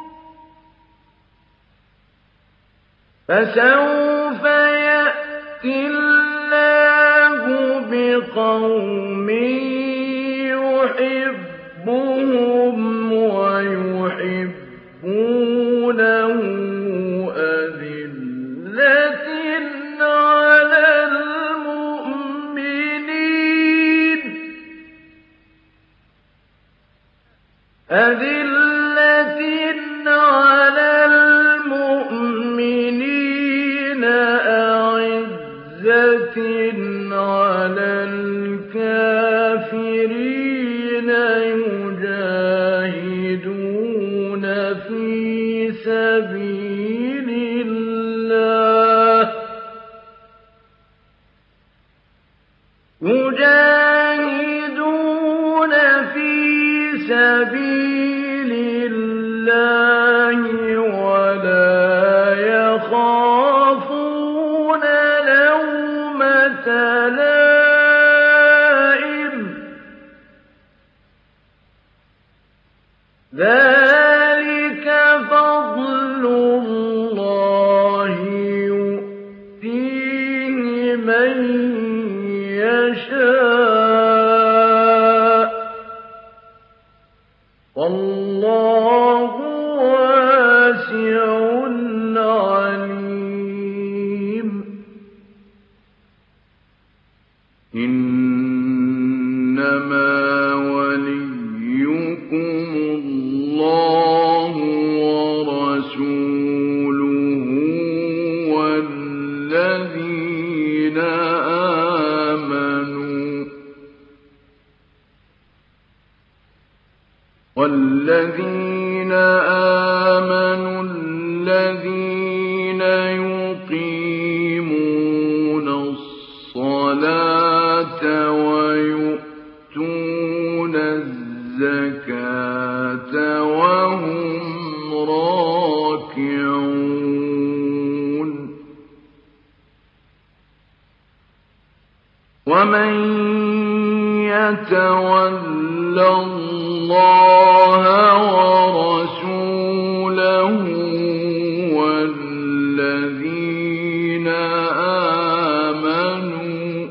فسوف يأتي الله بقوم يحبهم ويحبونه أذلة على المؤمنين أذلة على المؤمنين أعزة على الكافرين يجاهدون في سبيل الله يجاهدون في سبيل الله ولا يخافون لومة لائم ذلك فضل الله يؤتيه من يشاء والله واسع عليم إنما وليكم الله ورسوله والذين آمنوا والذين آمنوا الذين يقيمون الصلاة ويؤتون الزكاة وهم راكعون ومن يتول الله ورسوله والذين آمنوا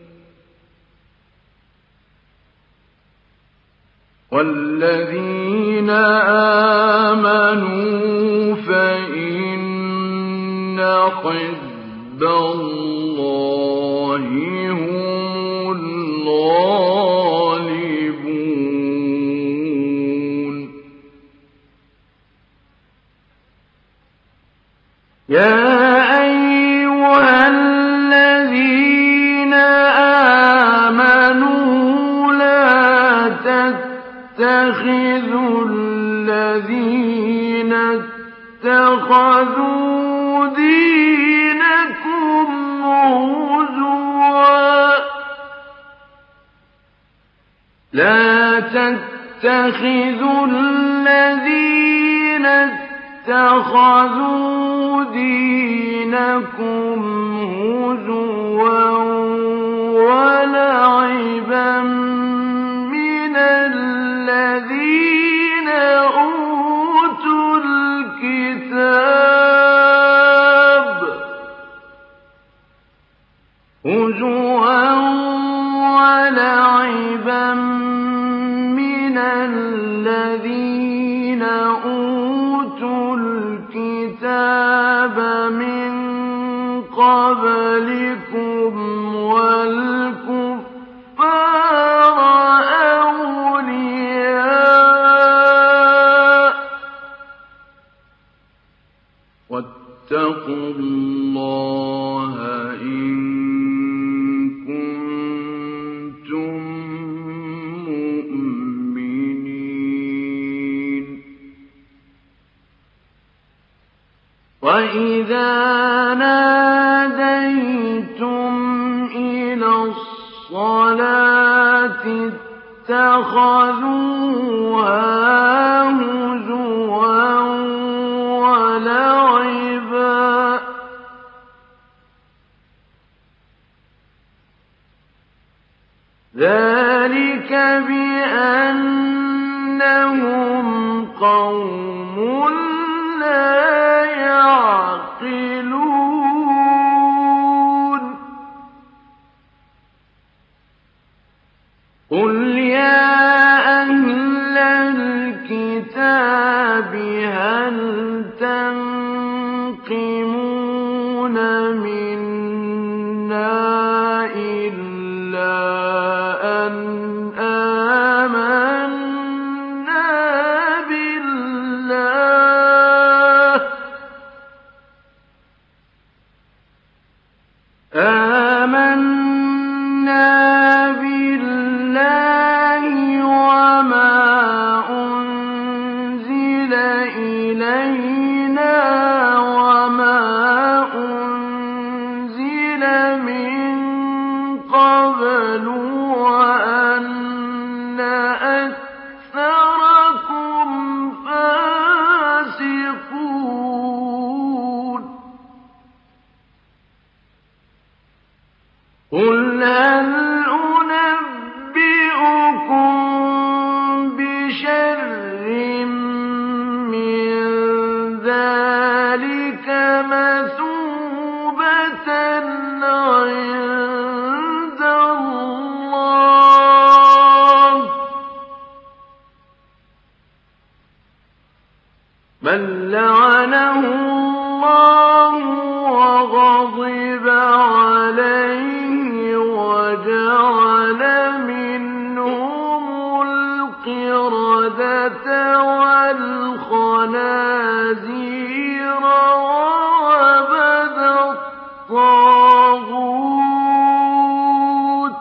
والذين آمنوا فإن حزب الله هم الغالبون. يا أيها الذين آمنوا لا تتخذوا الذين اتخذوا دينكم هزوا لا تتخذوا الذين اتخذوا دينكم هزوا ولعبا من الذين أوتوا الكتاب هزوا ولعبا من الذين أوتوا الكتاب من قبلكم والكفار أولياء واتقوا الله إن كنتم مؤمنين. وإذا ناديتم إلى الصلاة اتخذوها هزوا ولعبا ذلك بأنهم قوم لا يعقلون. قل يا أهل الكتاب هل تنقمون منا إلا أن آمنا بالله آمنا بالله وما أنزل إلينا وما أنزل من قبل وأن أكثركم فاسقون. قل هل أنبئكم بشر من ذلك مثوبة عند الله من لعنه الله وغضب عليه وجعل منهم القردة والخنازير وعبد الطاغوت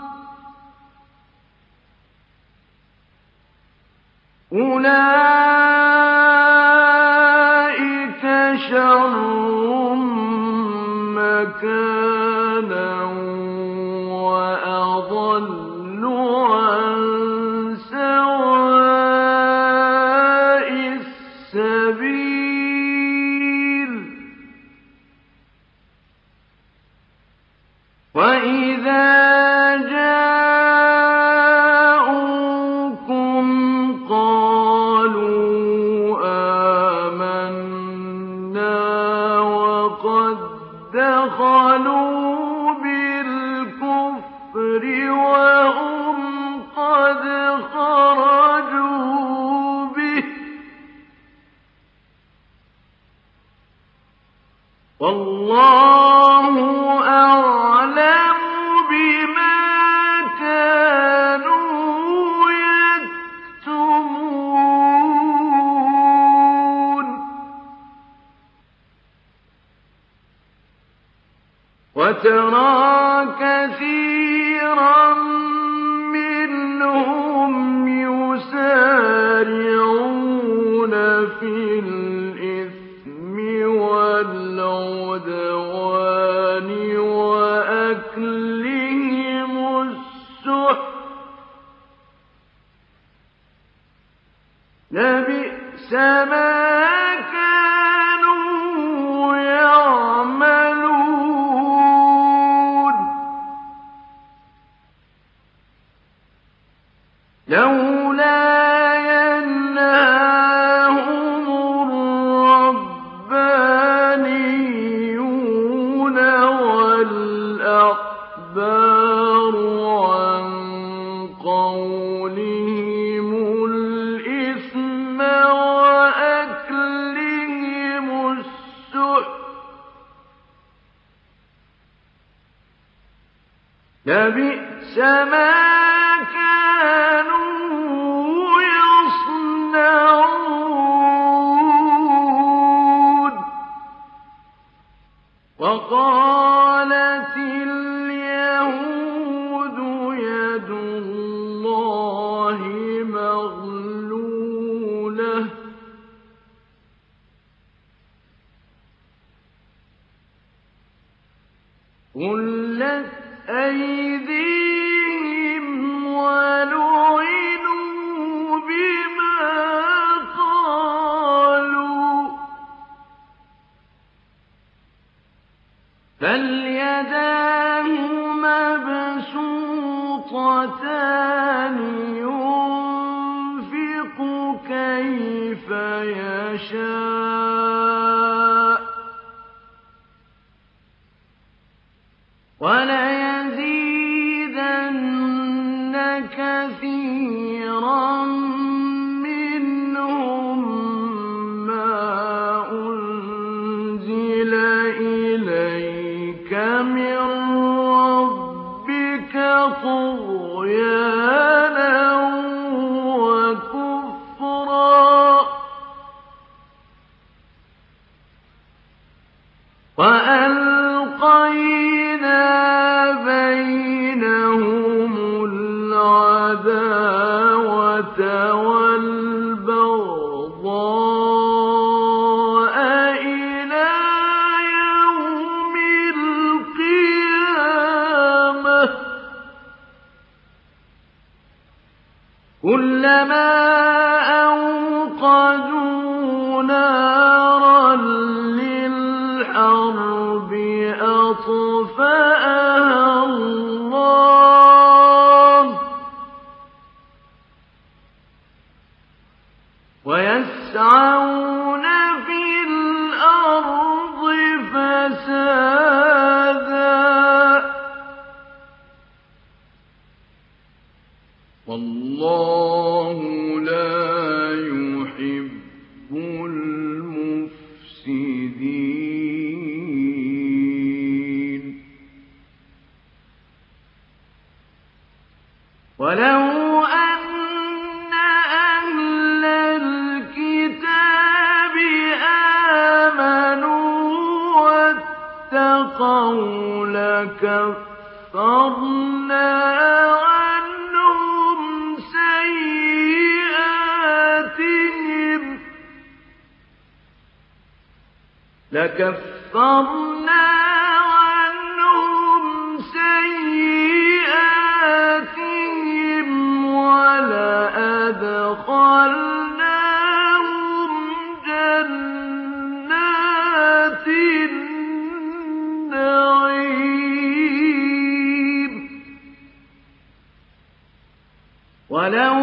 أولئك شر مكانا وأضل عن سواء السبيل. وَإِذَا جَاءُوكُمْ قَالُوا آمَنَّا وَقَدْ دَخَلُوا بِالْكُفْرِ وَهُمْ قَدْ خَرَجُوا بِهِ ۚ وَاللَّهُ أَعْلَمُ بِمَا كَانُوا يَكْتُمُونَ وَتَرَىٰ كَثِيرًا مِّنْهُمْ يُسَارِعُونَ فِي الْإِثْمِ وَالْعُدْوَانِ وَأَكْلِهِمُ السُّحْتَ ۚ لَبِئْسَ مَا كَانُوا يَعْمَلُونَ لَوْلَا يَنْهَاهُمُ الرَّبَّانِيُّونَ وَالْأَحْبَارُ عَن قَوْلِهِمُ الْإِثْمَ وَأَكْلِهِمُ السُّحْتَ ۚ لَبِئْسَ مَا كَانُوا يَصْنَعُونَ وَقَالَتِ الْيَهُودُ يَدُ اللَّهِ مَغْلُولَةٌ ۚ غُلَّتْ أَيْدِيهِمْ وَلُعِنُوا بِمَا قَالُوا ۘ بَلْ يَدَاهُ مَبْسُوطَتَانِ يُنفِقُ كَيْفَ يَشَاءُ ۚ وَلَيَزِيدَنَّ كَثِيرًا مِّنْهُم مَّا أُنزِلَ إِلَيْكَ مِن رَّبِّكَ طُغْيَانًا وَكُفْرًا ۚ وَأَلْقَيْنَا بَيْنَهُمُ الْعَدَاوَةَ وَالْبَغْضَاءَ إِلَىٰ يَوْمِ الْقِيَامَةِ ۚ كُلَّمَا أَوْقَدُوا نَارًا لِّلْحَرْبِ أَطْفَأَهَا اللَّهُ ۚ وَيَسْعَوْنَ فِي الْأَرْضِ فَسَادًا ۚ وَاللَّهُ لَا يُحِبُّ الْمُفْسِدِينَ وَلَوْ أَنَّ أَهْلَ الْكِتَابِ آمَنُوا وَاتَّقَوْا لَكَفَّرْنَا عَنْهُمْ سَيِّئَاتِهِمْ لَكَفَّرْنَا عَنْهُمْ سَيِّئَاتِهِمْ وَلَأَدْخَلْنَاهُمْ جَنَّاتِ النَّعِيمِ وَلَوْ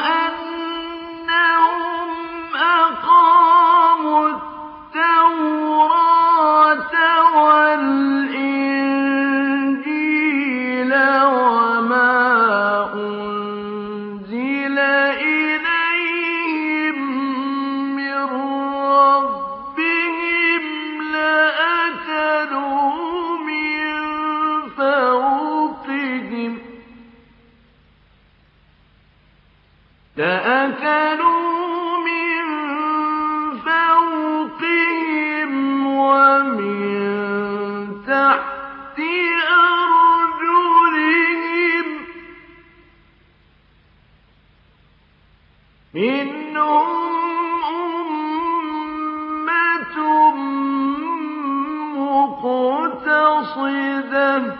أَنَّهُمْ أَقَامُوا التَّوْرَاةَ وَالْإِنجِيلَ وَمَا أُنزِلَ إِلَيْهِم مِّن رَّبِّهِمْ لَأَكَلُوا مِن فَوْقِهِمْ وَمِن تَحْتِ أَرْجُلِهِم ۚ مِّنْهُمْ أُمَّةٌ مُّقْتَصِدَةٌ ۖ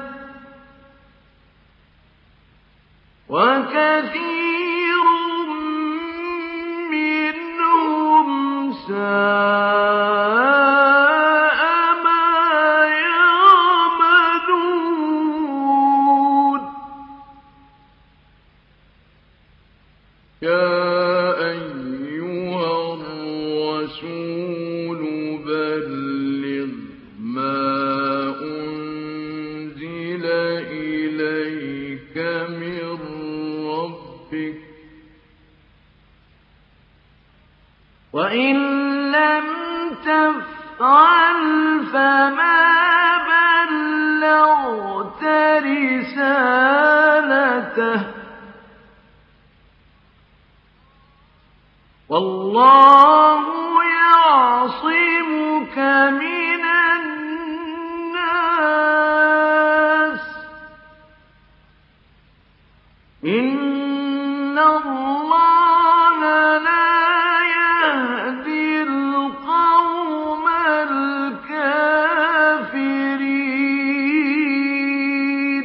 وَكَثِيرٌ مِّنْهُمْ سَاءَ مَا يَعْمَلُونَ يَا أَيُّهَا الرَّسُولُ بَلِّغْ مَا أُنزِلَ إِلَيْكَ مِن رَّبِّكَ ۖ وَإِن لَّمْ تَفْعَلْ فَمَا بَلَّغْتَ رِسَالَتَهُ ۚ وَاللَّهُ يَعْصِمُكَ مِنَ النَّاسِ ۗ إِنَّ اللَّهَ لَا يَهْدِي الْقَوْمَ الْكَافِرِينَ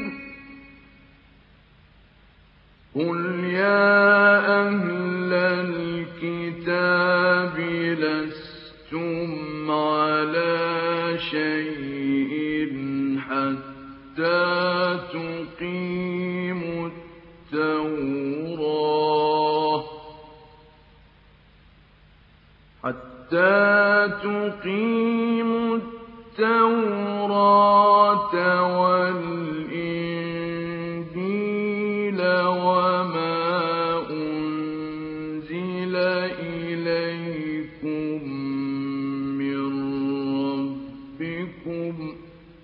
قُلْ يَا أَهْلَ الْكِتَابِ لَسْتُمْ عَلَىٰ شَيْءٍ حَتَّىٰ تُقِيمُوا التَّوْرَاةَ حَتَّىٰ تُقِيمُوا التَّوْرَاةَ وَالْإِنجِيلَ وَمَا أُنزِلَ إِلَيْكُم مِّن رَّبِّكُمْ ۗ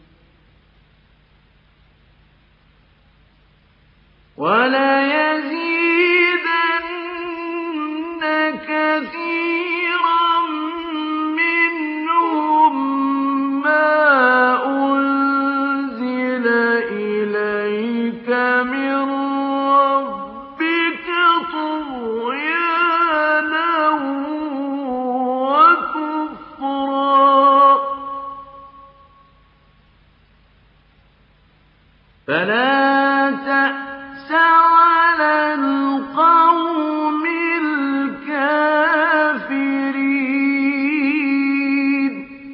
وَلَيَزِيدَنَّ كَثِيرًا مِّنْهُم مَّا أُنزِلَ إِلَيْكَ مِن رَّبِّكَ طُغْيَانًا وَكُفْرًا ۖ فَلَا تَأْسَ عَلَى الْقَوْمِ الْكَافِرِينَ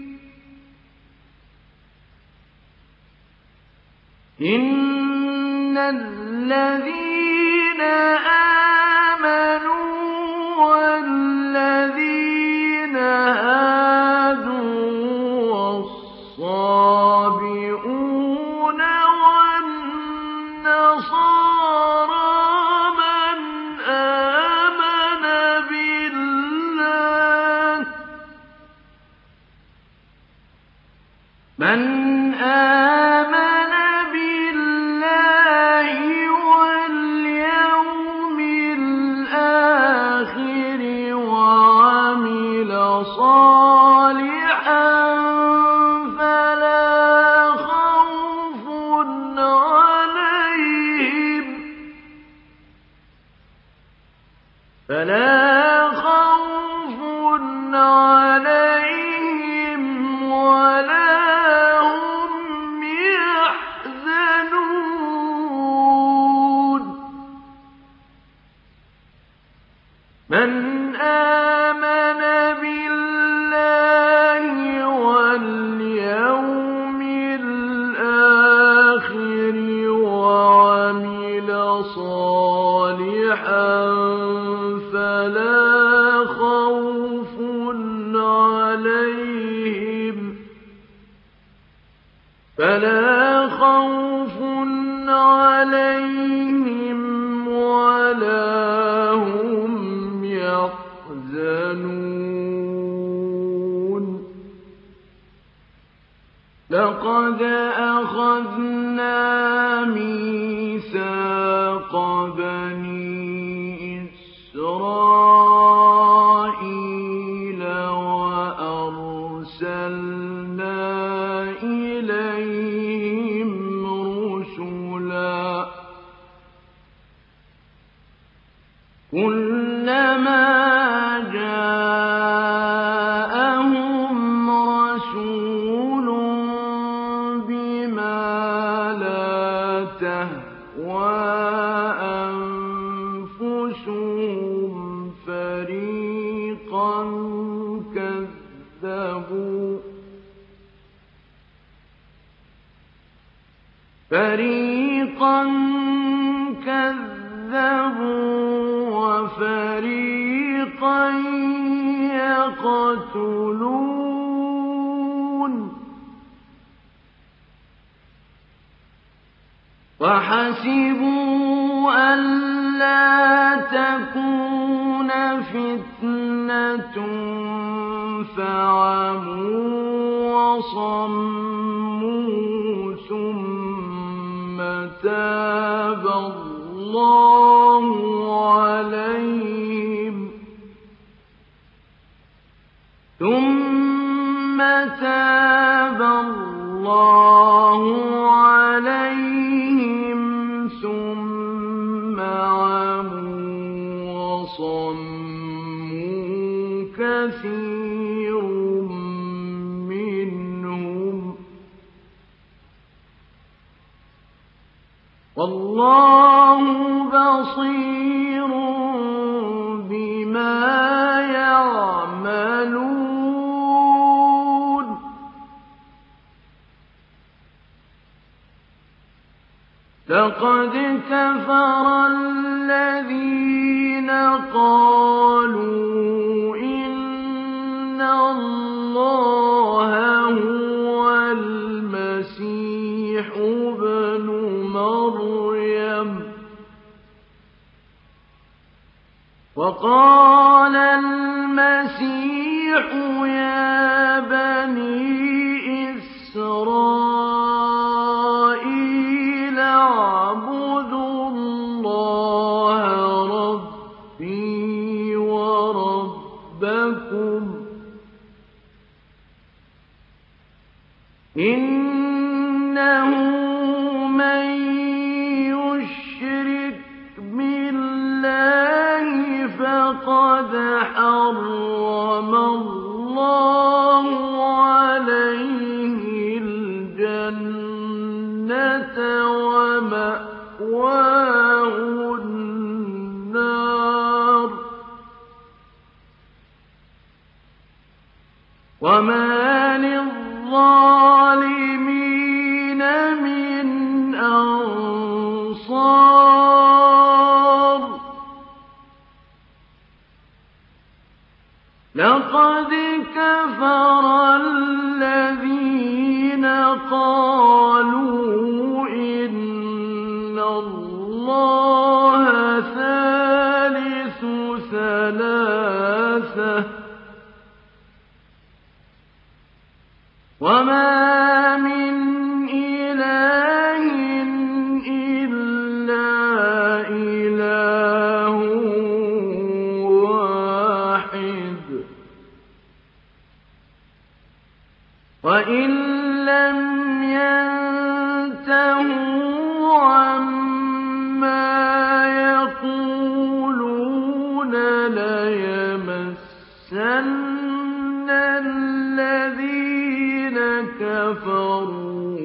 إِنَّ الَّذِينَ آمَنُوا وَالَّذِينَ هَادُوا وَالصَّابِئُونَ وَالنَّصَارَىٰ مَنْ آمَنَ بالله مَنْ آمَنَ بِاللَّهِ وَالْيَوْمِ الْآخِرِ وَعَمِلَ صَالِحًا فَلَا خَوْفٌ عَلَيْهِمْ فَلَا خَوْفٌ عَلَيْهِمْ وَلَا هُمْ يَحْزَنُونَ مَنْ آمَنَ بِاللَّهِ وَالْيَوْمِ الْآخِرِ وَعَمِلَ صَالِحًا فلا خوف عليهم ولا هم يحزنون لقد أخذنا ميثاق بني إسرائيل وأرسلنا إليهم رسلا كلما جاءهم رسول بما لا تهوى أنفسهم فريقا كذبوا فريقا كذبوا وفريقا يقتلون وحسبوا ألا تكون فتنة فعموا وصموا ثم تاب الله عليهم ثم تاب الله عليهم ثم عموا وصموا كثير منهم والله بصير بما يعملون لقد كفر الذين قالوا إن الله هو المسيح ابن مريم وقال المسيح يا بني إسرائيل اعبدوا الله ربي وربكم إنه من يشرك بالله فقد حرم الله عليه الجنة ومأواه النار وما للظالمين من أنصار لقد كفر الذين قالوا إن الله ثالث ثلاثة وما من إله إلا إله واحد وإن لم ينتهوا عما يقولون ليمسن الذين كفروا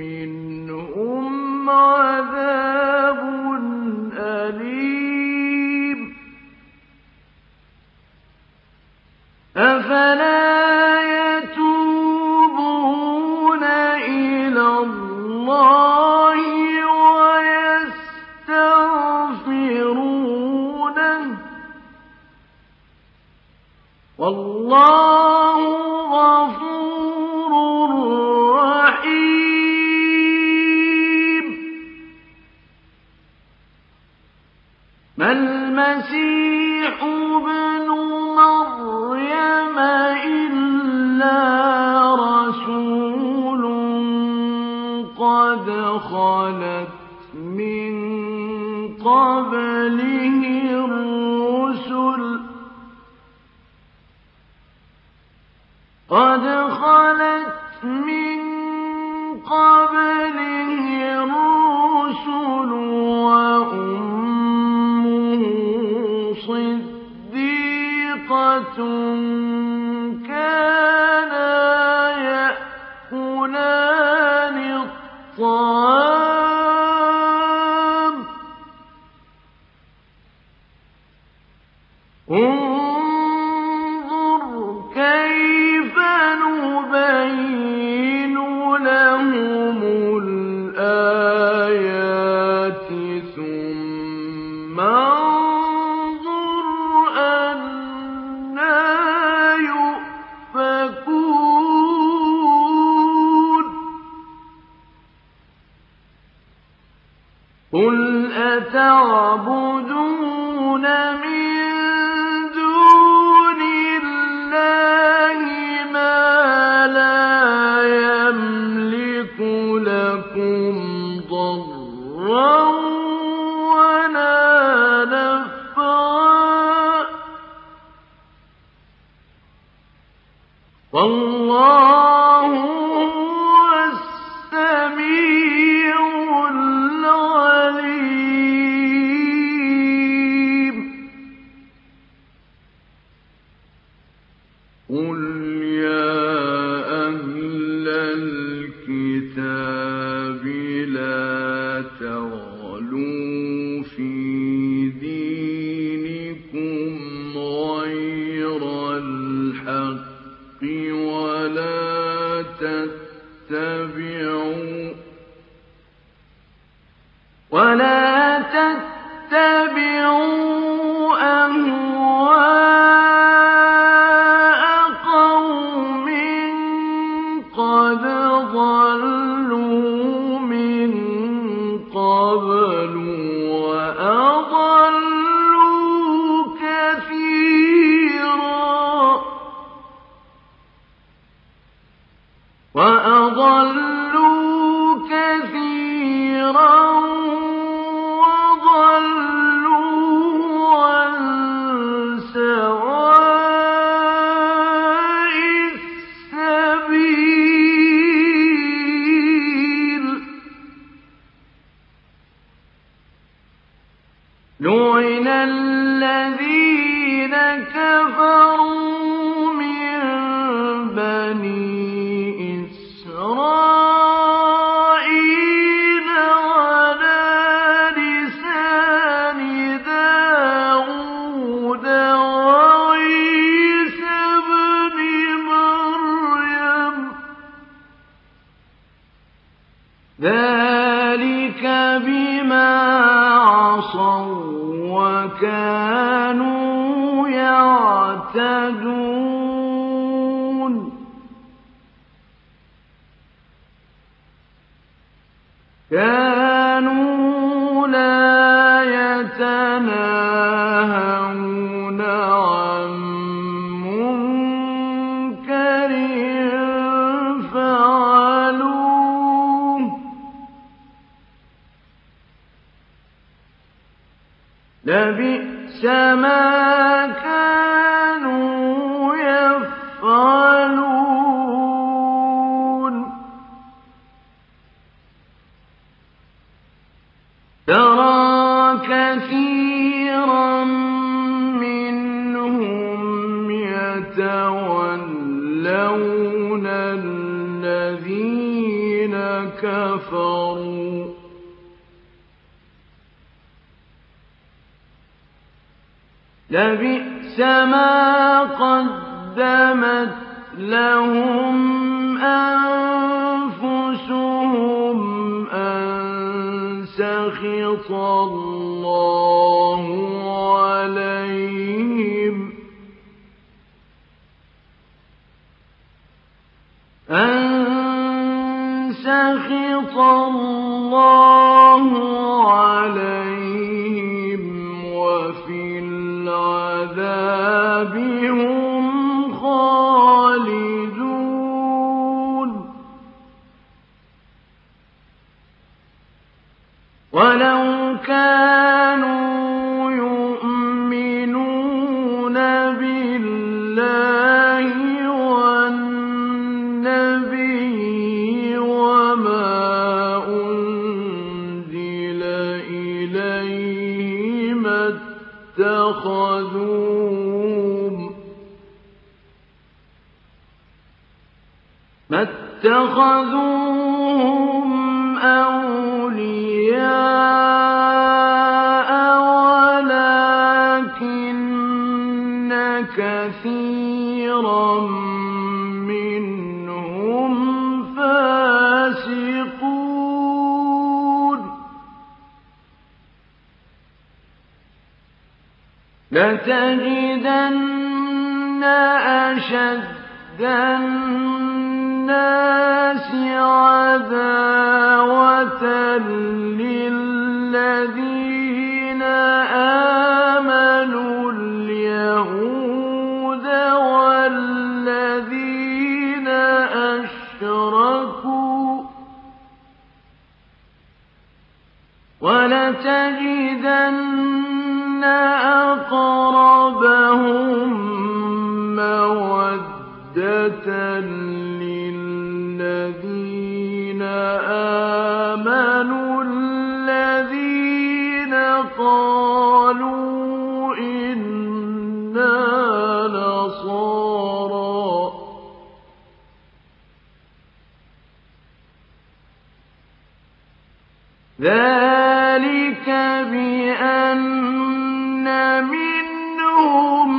منهم عذاب أليم أفلا يتوبون إلى الله ويستغفرونه والله غفور رحيم ما المسيح ابن مريم إلا رسول قد خلت من قبله الرسل قد خلت من قبله الرسل وأمه صديقة كانا يأكلان الطعام انظر كيف نبين لهم الآيات ثم انظر أنى يؤفكون قل أتعبدون من دون الله ما لا يملك لكم ضرا ولا نفعا والله هو السميع العليم قل يا أهل الكتاب لا تغلوا في دينكم غير الحق ولا تتبعوا ولا تتبعوا أهواء قوم قد ضلوا من قبل وأضلوا كثيرا وأضلوا كثيرا وضلوا عن سواء السبيل لعن الذين كفروا من بني إسرائيل على لسان داود وعيسى ابن مريم ذلك بما عصوا وكانوا يعتدون كانوا لا يتناهون عن منكر فعلوه لبئس ما كانوا يفعلون ترى كثيرا منهم يتولون الذين كفروا لبئس ما قدمت لهم أنفسهم أن سخط الله عليهم أن سخط الله عليهم ولو كانوا يؤمنون بالله والنبي وما أنزل إليه ما اتخذوهم ما اتخذوهم أولياء ولكن كثيرا منهم فاسقون لتجدن أشد الناس عداوة للذين آمنوا اليهود والذين أشركوا ولتجدن أقربهم مودة للذين آمنوا الذين قالوا إنا نصارى ذلك بأن منهم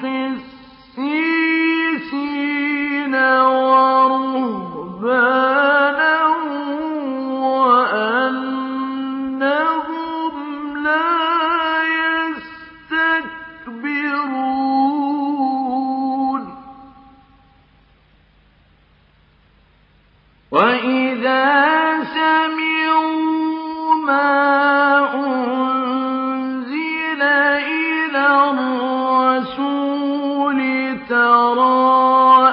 قسيسين ورهبانا وأنهم لا يستكبرون وإذا سمعوا ما أنزل إلى الرسول ترى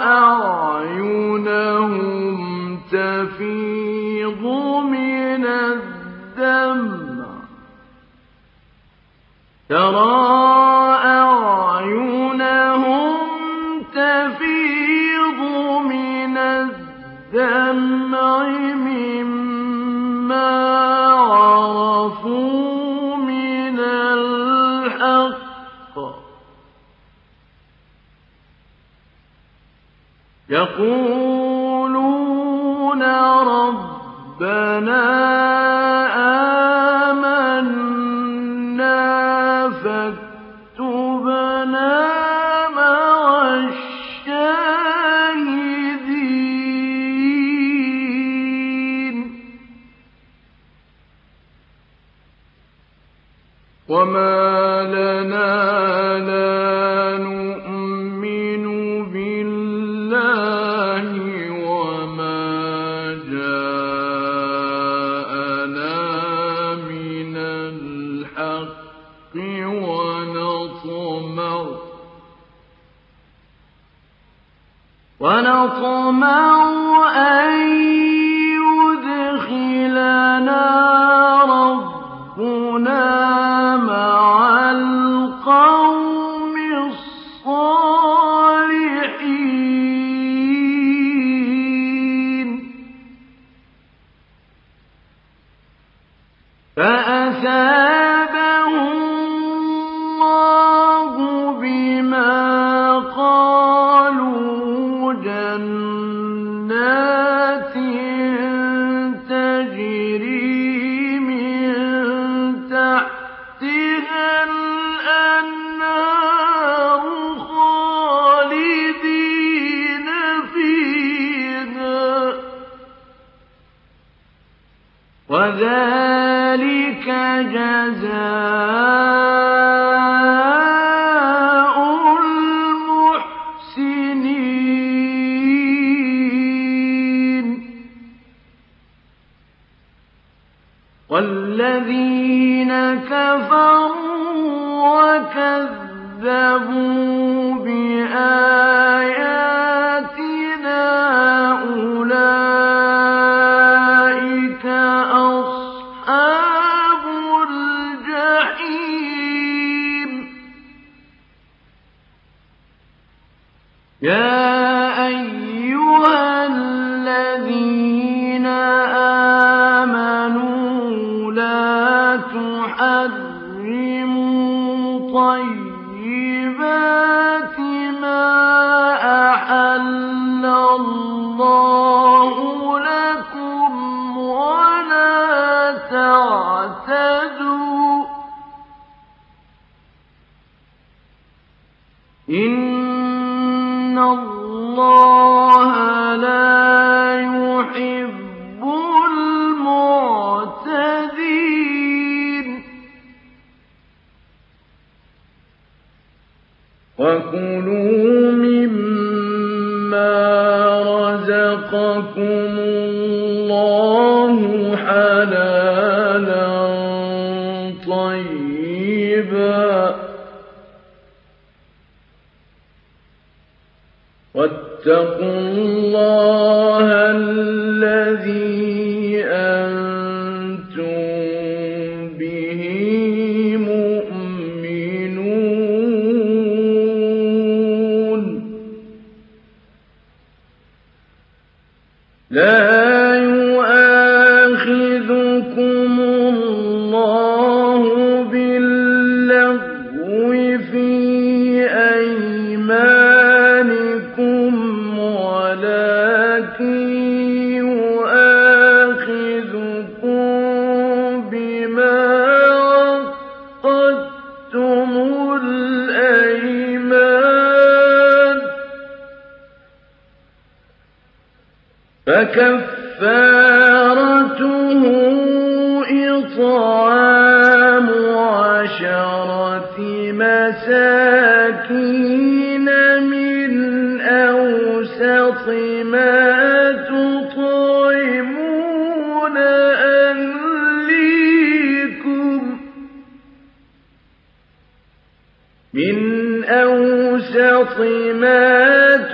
أعينهم تفيض من الدمع ترى أعينهم تفيض من الدمع مما عرفوا من الحق يقولون ربنا آمنا فاكتبنا مع الشاهدين وما لنا لا نؤمن بالله وما جاءنا من الحق ونطمع ونطمع أن يدخلنا ربنا مع القوم الصالحين فأثابهم الله بما قالوا جنات تجري من تحتها الأنهار خالدين فيها وذلك جزاء المحسنين والذين كفروا وكذبوا بآياتنا أولئك أصحاب تحرموا طيبات ما أحل الله لكم ولا تعتدوا إن الله لا يحب المعتدين وكلوا مما رزقكم الله حلالا طيبا واتقوا الله الذي أنتم به مؤمنون لا يؤاخذكم الله باللغو في أيمانكم ولكن يؤاخذكم بما عقدتم الأيمان فكفارته إطعام عشرة مساكين من أوسط ما تطعمون أهليكم من أوسط ما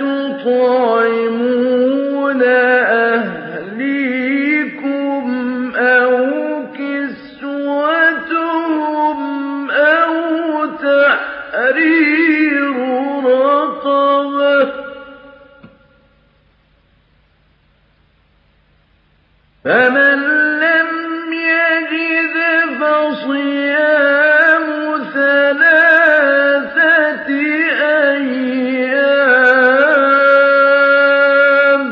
تطعمون أهليكم أو كسوتهم أو تحرير رقبة فمن لم يجد فصيام ثلاثة أيام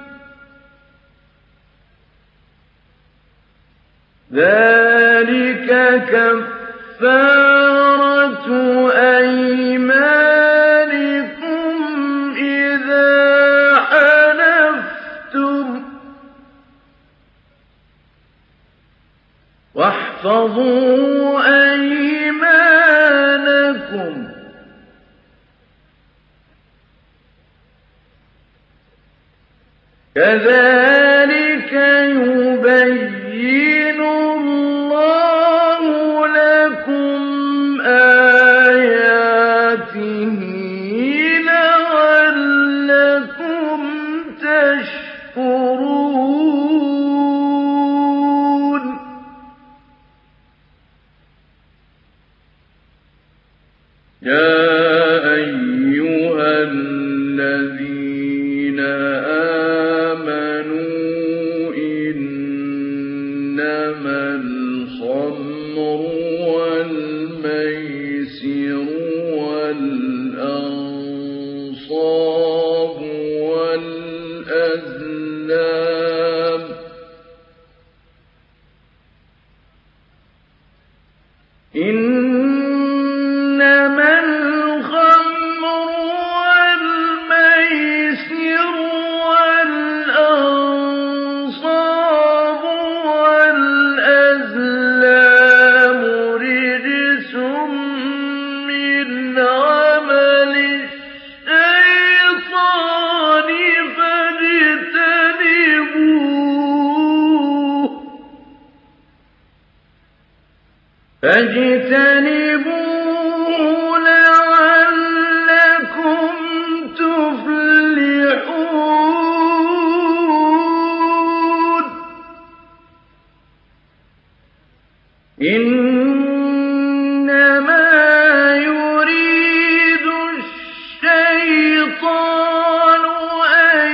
ذلك كفارة أيمانكم إذا حلفتم واحفظوا أيمانكم كذلك يبين الله لكم آياته لعلكم تشكرون يا أيها الذين آمنوا إنما الخمر والميسر والأنصاب والأزلام إنما الخمر والميسر والأنصاب والأزلام رجس من عمل الشيطان فاجتنبوه فاجتنبوه لعلكم تفلحون إنما يريد الشيطان أن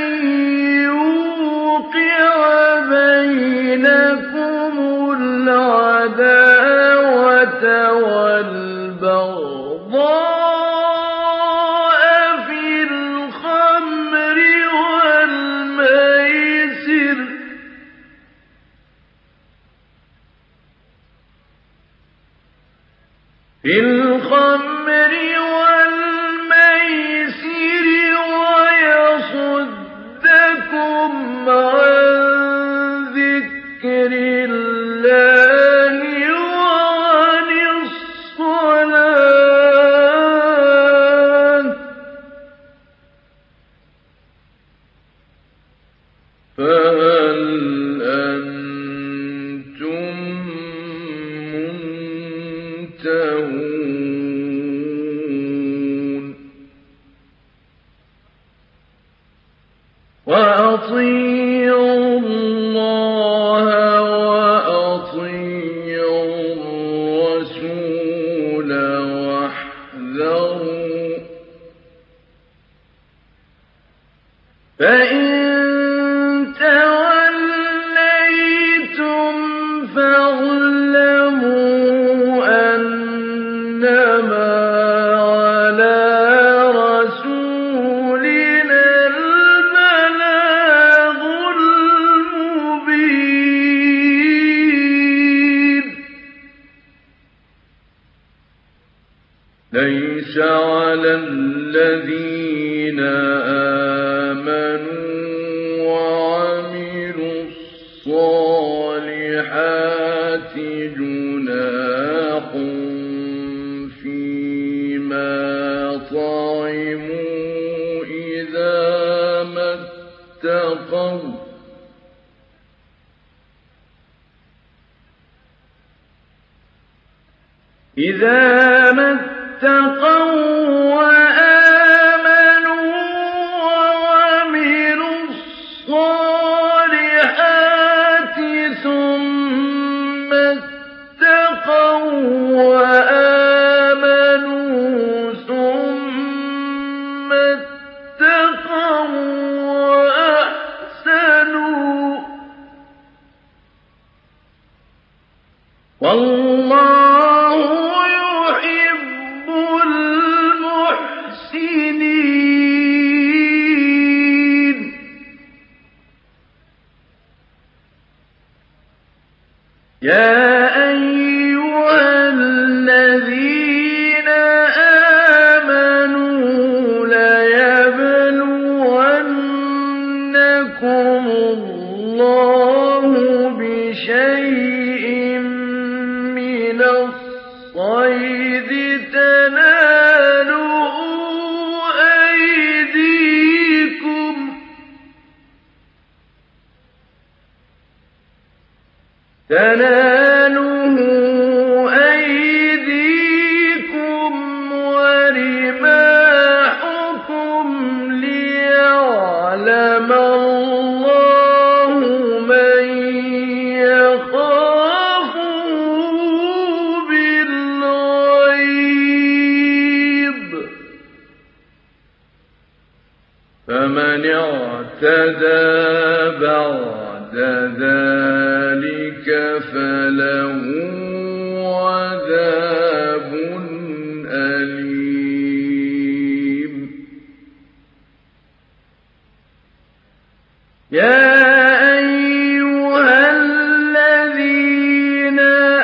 يوقع بينكم العداوة وَالْبَغْضَاءَ فِي الْخَمْرِ وَالْمَيْسِرِ فِي الْخَمْرِ وَالْمَيْسِرِ وَيَصُدَّكُمْ عَن ذِكْرِ اللَّهِ وَعَنِ الصَّلَاةِ ۖ فَهَلْ أَنتُم مُّنتَهُونَ وَأَطِيعُوا اللَّهَ وَأَطِيعُوا الرَّسُولَ وَاحْذَرُوا ۚ فَإِن تَوَلَّيْتُمْ فَاعْلَمُوا أَنَّمَا عَلَىٰ رَسُولِنَا الْبَلَاغُ الْمُبِينُ لَيْسَ عَلَى الَّذِينَ آمَنُوا وَعَمِلُوا الصَّالِحَاتِ جُنَاحٌ فِيمَا طَعِمُوا إِذَا مَا اتَّقَوْا إِذَا مَا اتَّقَوا وَآمَنُوا وَعَمِلُوا الصَّالِحَاتِ ثُمَّ اتَّقَوا وَآمَنُوا ثُمَّ اتَّقَوا وَأَحْسَنُوا ۗ وَاللَّهُ يُحِبُّ الْمُحْسِنِينَ يَا أَيُّهَا الَّذِينَ آمَنُوا لَيَبْلُوَنَّكُمُ اللَّهُ بِشَيْءٍ مِّنَ الصَّيْدِ تَنَالُهُ أَيْدِيكُمْ تَنَالُهُ أَيْدِيكُمْ وَرِمَاحُكُمْ لِيَعْلَمَ اللَّهُ مَن يَخَافُهُ بِالْغَيْبِ ۚ فَمَنِ اعْتَدَىٰ بَعْدَ ذَٰلِكَ فَلَهُ عَذَابٌ أَلِيمٌ يَا أَيُّهَا الَّذِينَ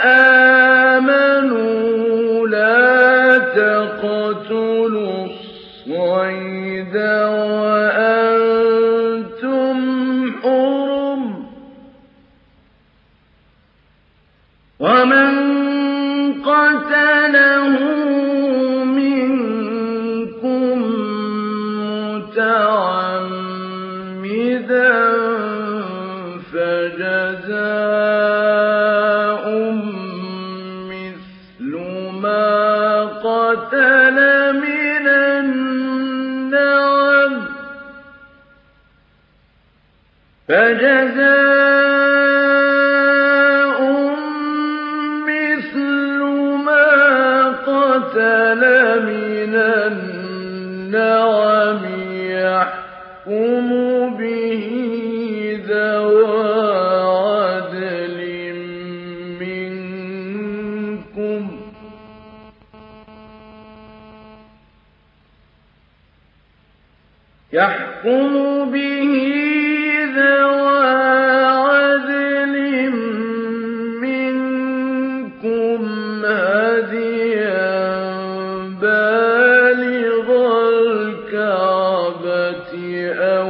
آمَنُوا لَا تَقْتُلُوا الصَّيْدَ وَأَنتُمْ حُرُمٌ ۚ وَمَن قَتَلَهُ مِنكُم مُّتَعَمِّدًا فَجَزَاءٌ مِّثْلُ مَا قَتَلَ مِنَ النَّعَمِ فَجَزَاءٌ مِّثْلُ مَا قَتَلَ مِنَ النَّعَمِ يَحْكُمُ بِهِ ذَوَا عَدْلٍ مِّنكُمْ يحكم به ذوى عدل منكم هديا بالغ الكعبة أو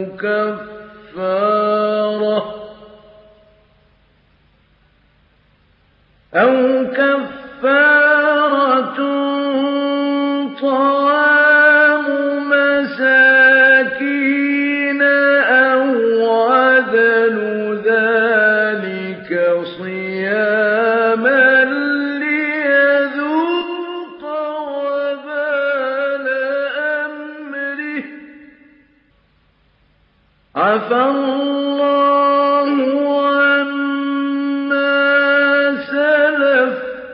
كفارة أو كفارة طعام مساكين أو عدل ذلك صياما ليذوق وبال أمره عفى الله عما سلف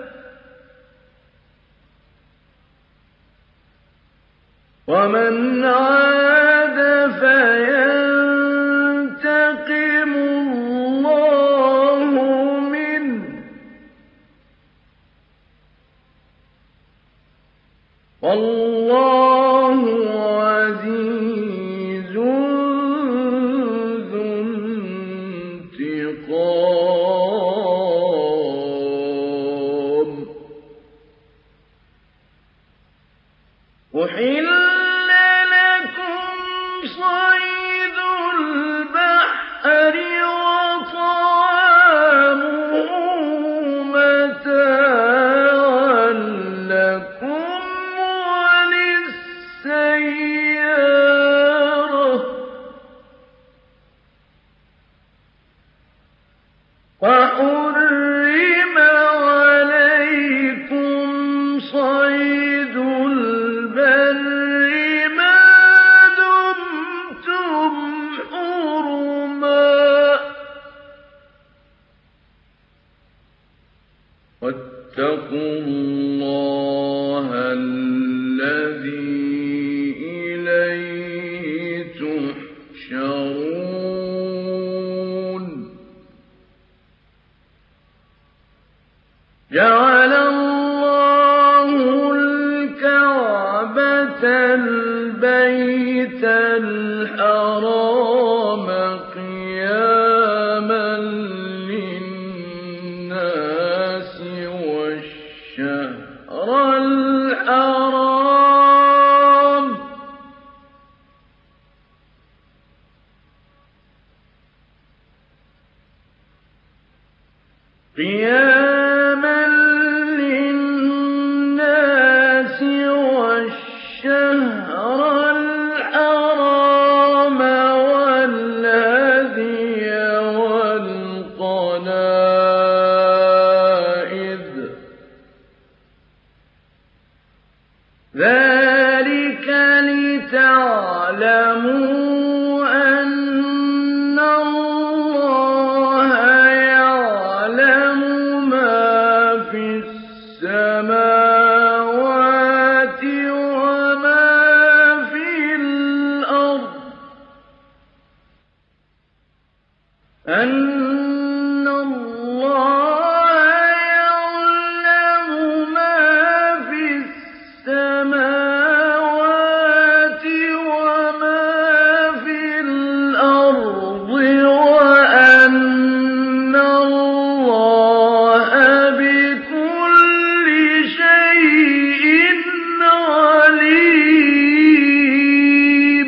ومن عاد فينتقم الله منه والله عزيز ذو انتقام. أحل صيد البحر وطعامه متاعا لكم وللسيارة وحرم عليكم صيد البر واتقوا الله الذي إليه تحشرون. جعل الله الكعبة البيت الحرام قياما الشهر الحرام قياما للناس والشهر الحرام والهدي والقلائد ذلك لتعلموا أن الله يعلم ما في السماوات وما في الأرض أن الله السماوات وما في الأرض وأن الله بكل شيء عليم.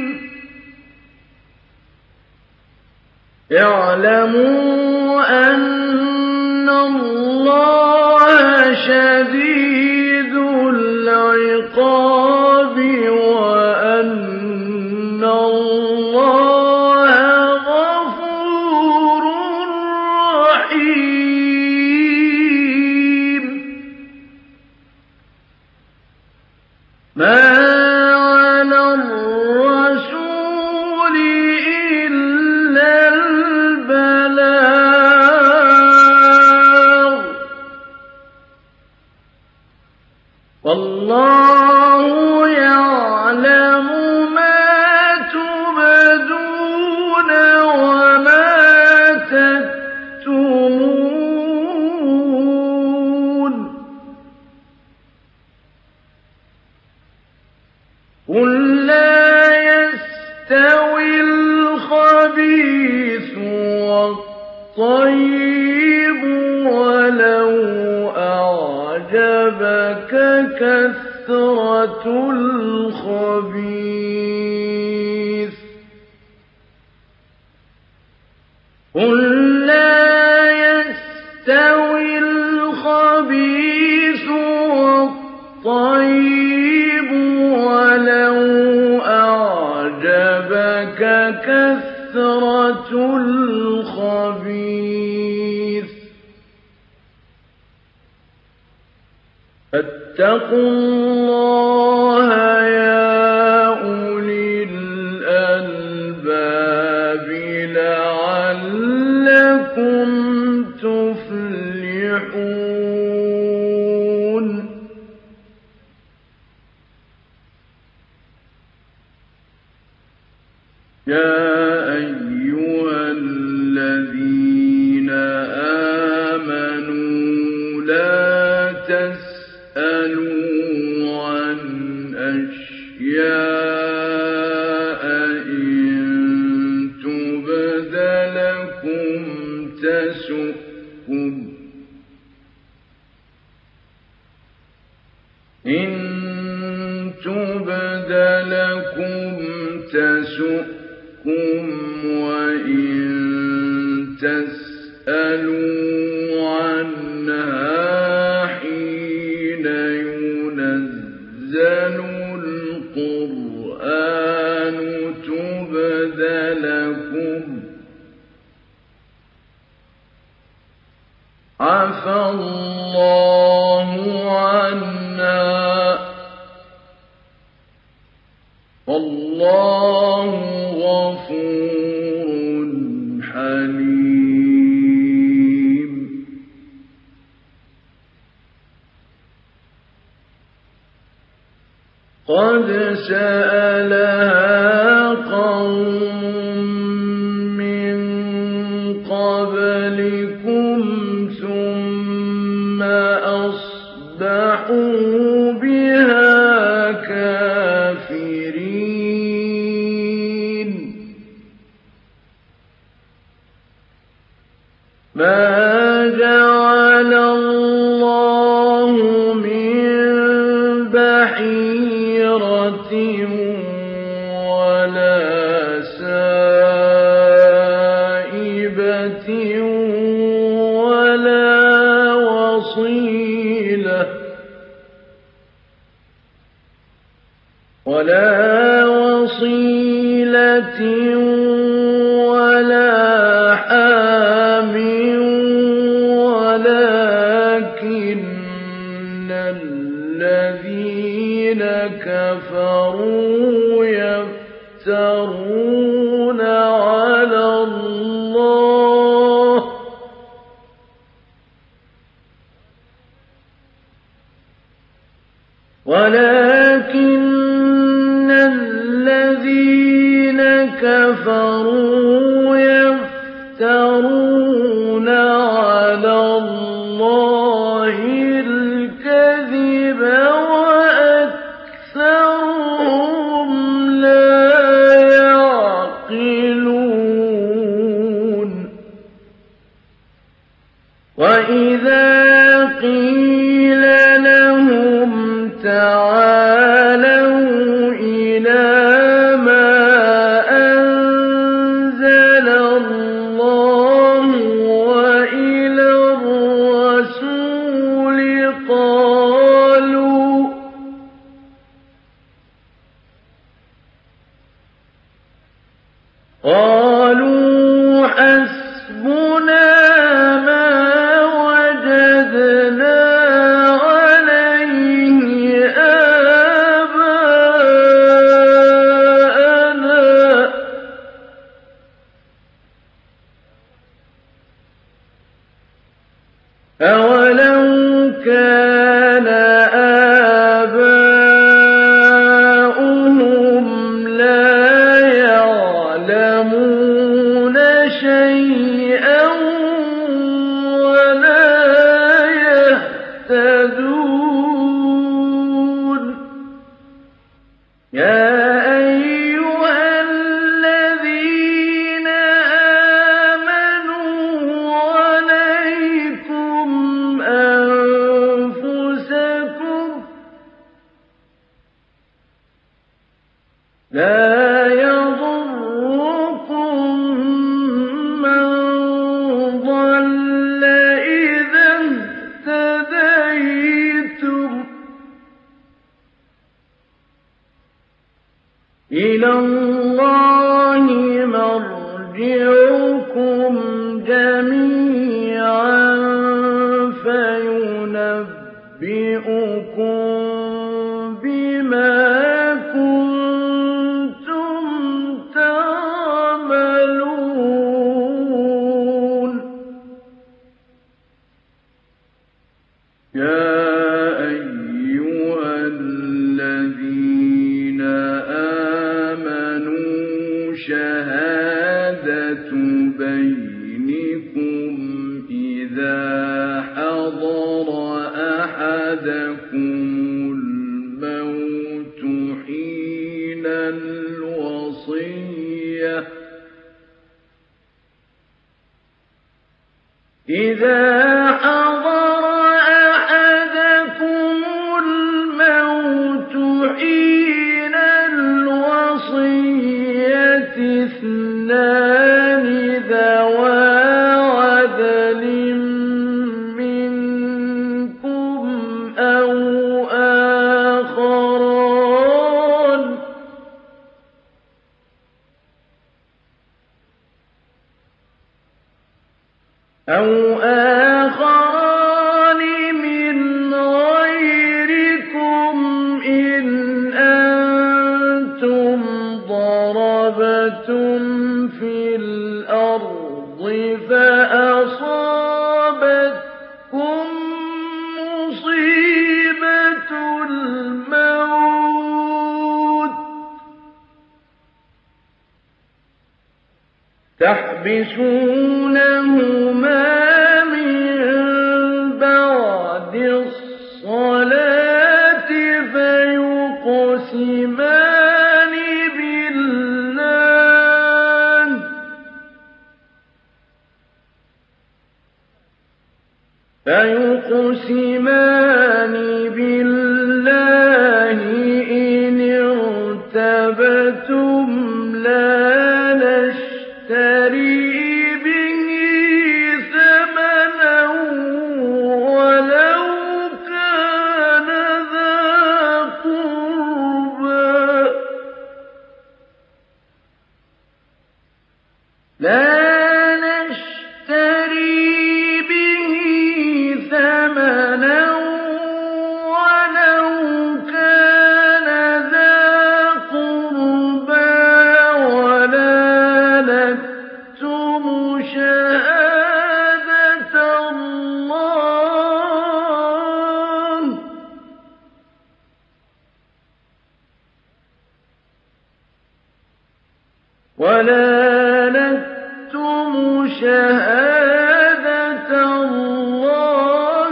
اعلموا أن الله شديد العقاب وأن الله غفور رحيم. ما على الرسول إلا البلاغ والله يعلم ما تبدون وما تكتمون. قل لا يستوي كثرة الخبيث قل لا يستوي الخبيث والطيب ولو أعجبك كثرة الخبيث فاتقوا الله يا أولي الألباب لعلكم تفلحون يا أيها الذين آمنوا لا تسألوا عن أشياء إن تبد لكم تسؤكم إن تبد لكم تسؤكم وإن تسألوا عنها حين ينزل القرآن تبد لكم عفى الله عنها والله غفور حليم قد سألها قوم من قبلكم ثم أصبحوا بها كافرين ما جعل الله من بحيرة ولا سائبة ولا وصيلة ولا وصيلة ولا حام ولكن الذين كفروا يفترون على الله ولكن الذين كفروا يفترون على الله الكذب وأكثرهم لا يعقلون وإذا قيل لهم تعالوا إلى ما أنزل الله وإلى الرسول قالوا قالوا حسبنا ما وجدنا عليه آباءنا أولو كان آباؤهم لا يعلمون شيئا ولا يهتدون يا أيها الذين آمنوا عليكم أنفسكم إِلَى اللَّهِ مَرْجِعُكُمْ جَمِيعًا فَيُنَبِّئُكُم بِمَا كُنتُمْ تَعْمَلُونَ يَا أَيُّهَا الَّذِينَ آمَنُوا شَهَادَةُ بَيْنِكُمْ إِذَا حَضَرَ أَحَدَكُمُ الْمَوْتُ حِينَ الْوَصِيَّةِ إِذَا حَضَرَ أَحَدَكُمُ الْمَوْتُ حِينَ الْوَصِيَّةِ اثْنَانِ ذَوَا عَدْلٍ مِّنكُمْ أَوْ آخَرَانِ أَوْ آخَرَانِ مِنْ غَيْرِكُمْ إِنْ أَنتُمْ ضَرَبْتُمْ فِي الْأَرْضِ فَأَصَابَتْكُم مُّصِيبَةُ الْمَوْتِ تَحْبِسُونَهُمَا مِن بَعْدِ الصَّلَاةِ فَيُقْسِمَانِ بِاللَّهِ فَيُقْسِمَانِ بِاللَّهِ إِنِ ارْتَبْتُمْ لَا نَشْتَرِي بِهِ ثَمَنًا وَلَوْ كَانَ ذَا قُرْبَىٰ لَا نَشْتَرِي بِهِ ثَمَنًا وَلَوْ كَانَ ذَا قُرْبَىٰ وَلَا نَكْتُمُ شَهَادَةَ اللَّهِ وَلَا نَكْتُمُ شَهَادَةَ اللَّهِ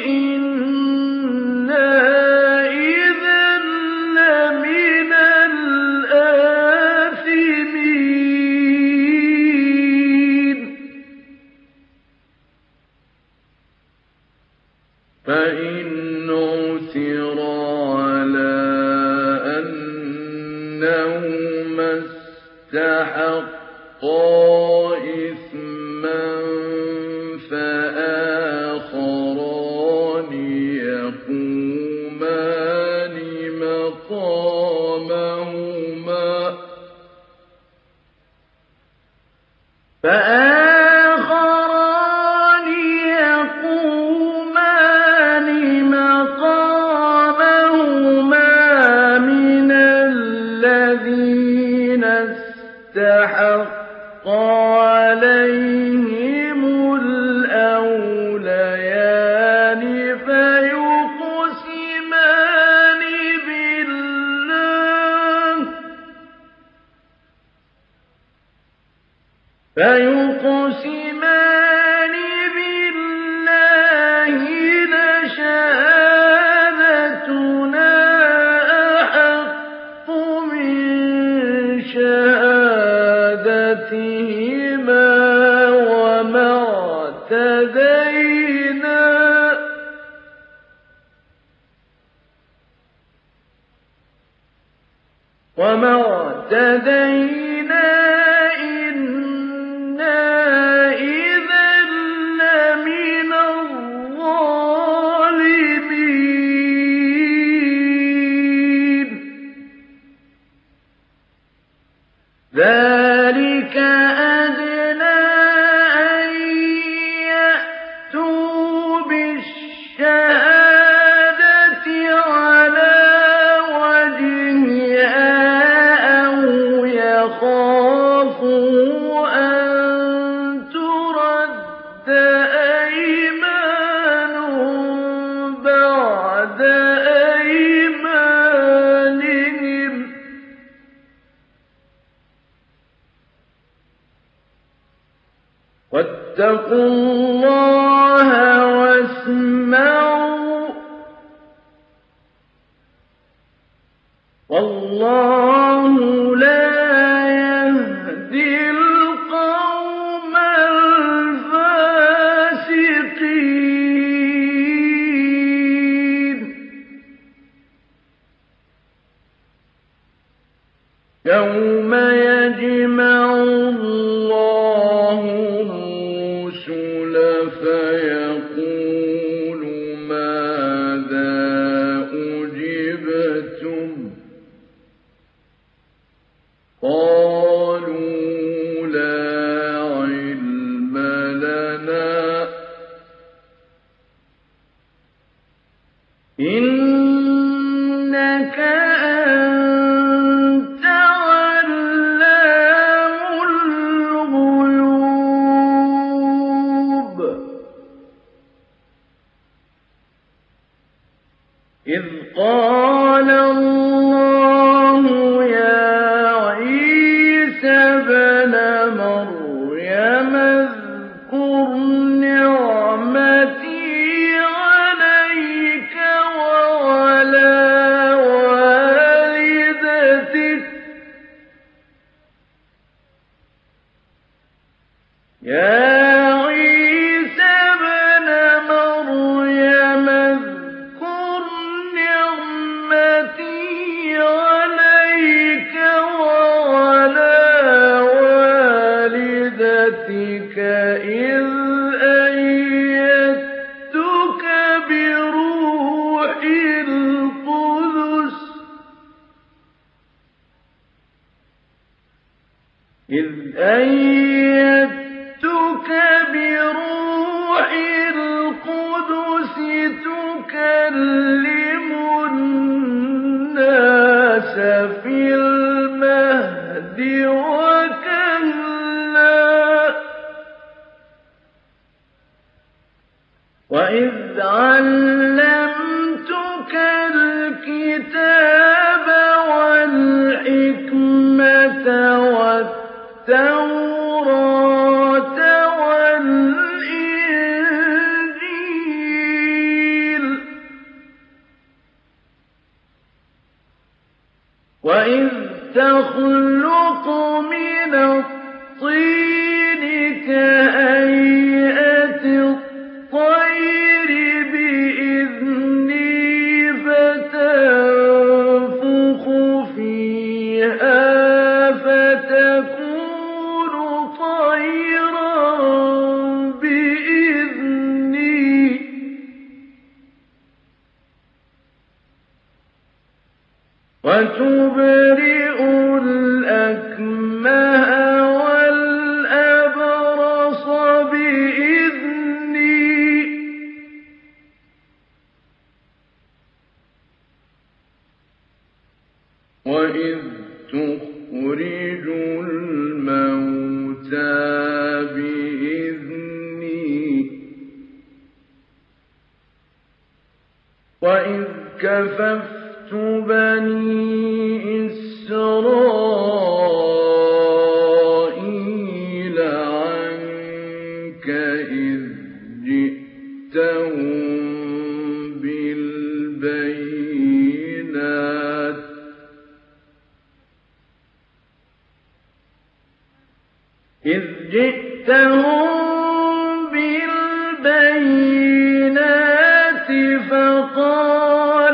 إِنَّا إِذًا لَّمِنَ الْآثِمِينَ فَإِنْ عُثِرَ عَلَىٰ أَنَّهُمَا اسْتَحَقَّا إِثْمًا فَآخَرَانِ يَقُومَانِ مَقَامَهُمَا فآخران يقومان مقامهما من الذين استحق عليهم الأوليان فيقسمان بالله فيقسمان بالله لشهادتنا أحق من شهادتهما وما اعتدينا وما اعتدينا إنا إذا لمن الظالمين فاتقوا الله واسمعوا والله لا يهدي القوم الفاسقين يوم يجمع الله الرسل فيقول ماذا أجبتم قالوا لا علم لنا إنك أنت علام الغيوب إذ قال الله يا عيسى ابن مريم اذكر نعمتي عليك وعلى والدتك يا عيسى ابن مريم اذكر نعمتي عليك وعلى والدتك إذ أيدتك بروح القدس إذ أيدتك بروح القدس تكلم الناس في المهد وكهلا وإذ علمتك الكتاب والحكمة والتوراة والإنجيل وإذ تخلق من الطين كهيئة الطير بإذني فتنفخ فيها فتكون طيرا بإذني وتبرئ الأكمه والأبرص بإذني وإذ تخرج الموتى بإذني وإذ كففت بني إسرائيل عنك إذ جئتهم بالبينات إذ جئتهم بالبينات فقال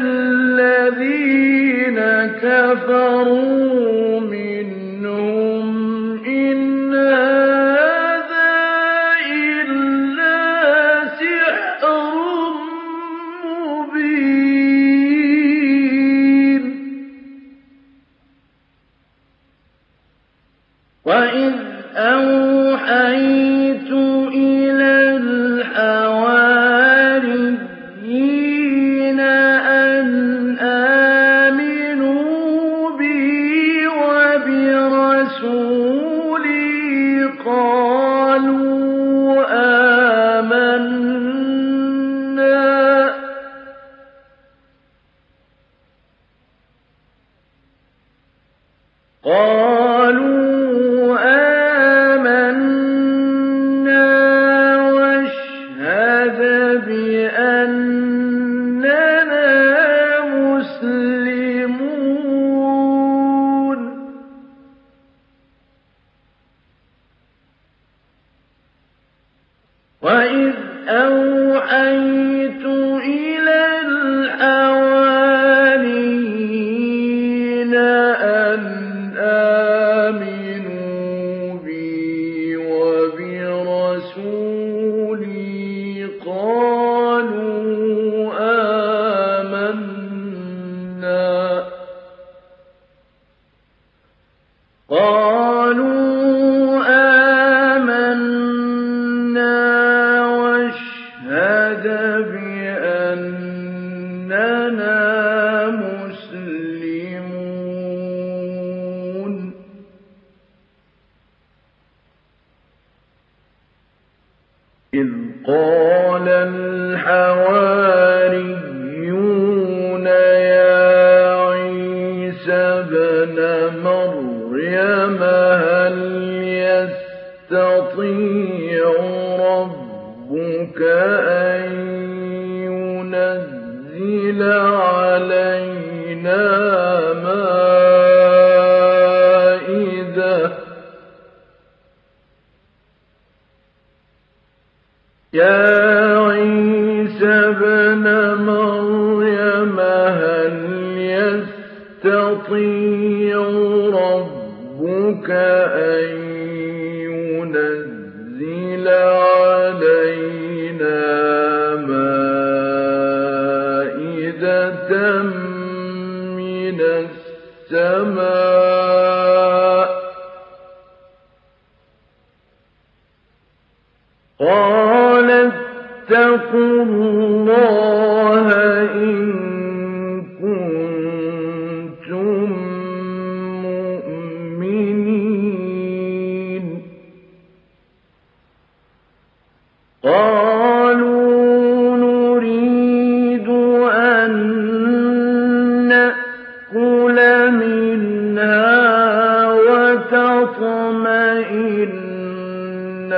الذين كفروا منهم إن هذا إلا سحر مبين وإذ أوحيت إلى الحواريين أن آمنوا بي وبرسولي قالوا آمنا قالوا آمنا إننا مسلمون إذ قال الحواريون يا عيسى ابن مريم هل يستطيع ربك أن ينزل علينا مائدة يا عيسى ابن مريم هل يستطيع ربك أن ينزل علينا مائدة من السماء قال اتقوا الله إن كنتم مؤمنين قالوا نريد أن نأكل منها وتطمئن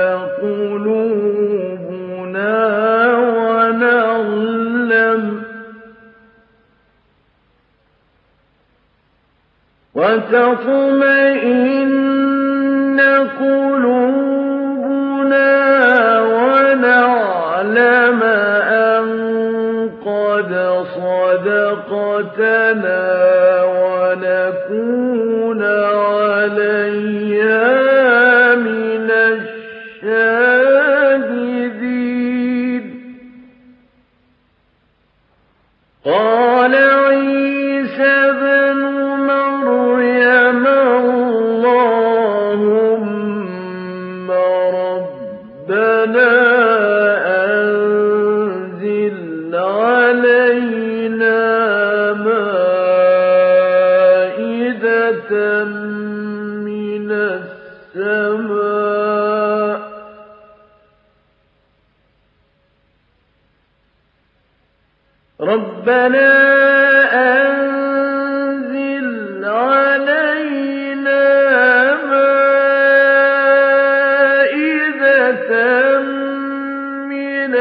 قلوبنا ونعلم وتطمئن قلوبنا ونعلم أن قد صدقتنا ونكون عليها من الشاهدين قال عيسى ابن مريم اللهم ربنا أنزل علينا مائدة من السماء ربنا أنزل علينا مائدة من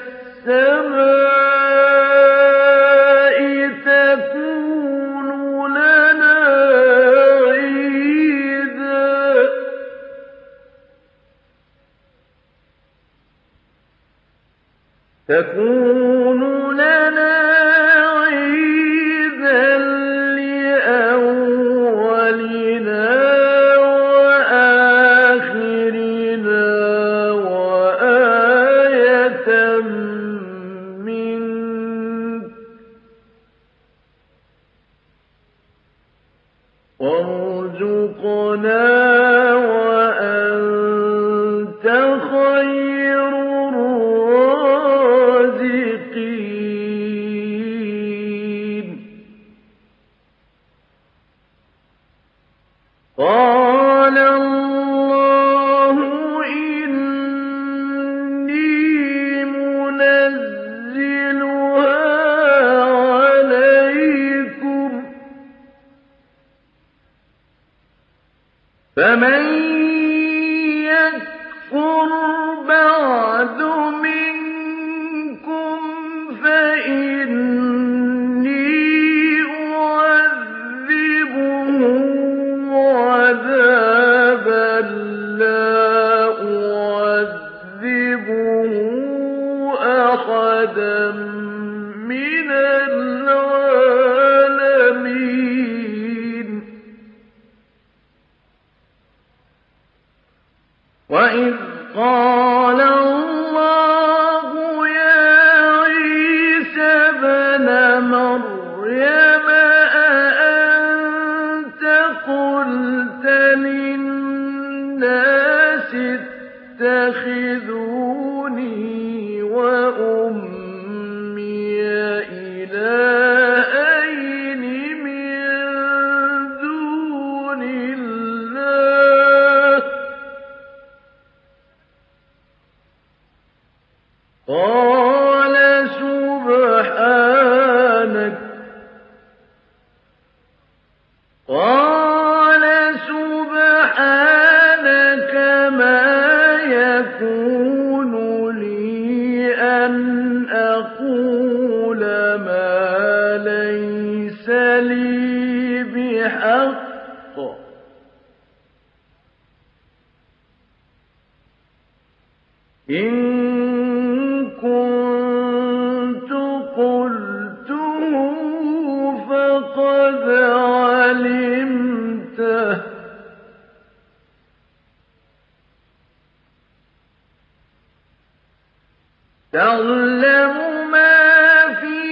السماء تكون لنا عيدا تكون لنا عيدا لأولنا وآخرنا وآية منك وارزقنا وأنت خير الرازقين قال الله إني منزلها عليكم فمن يكفر بعد منكم فإني أعذبه عذابا لا أعذبه أحدا من العالمين وإذ قال الله يا عيسى ابن مريم أأنت قلت للناس اتخذوني وأمي إلهين إِن كُنتُ قُلْتُهُ فَقَدْ عَلِمْتَهُ ۚ تَعْلَمُ مَا فِي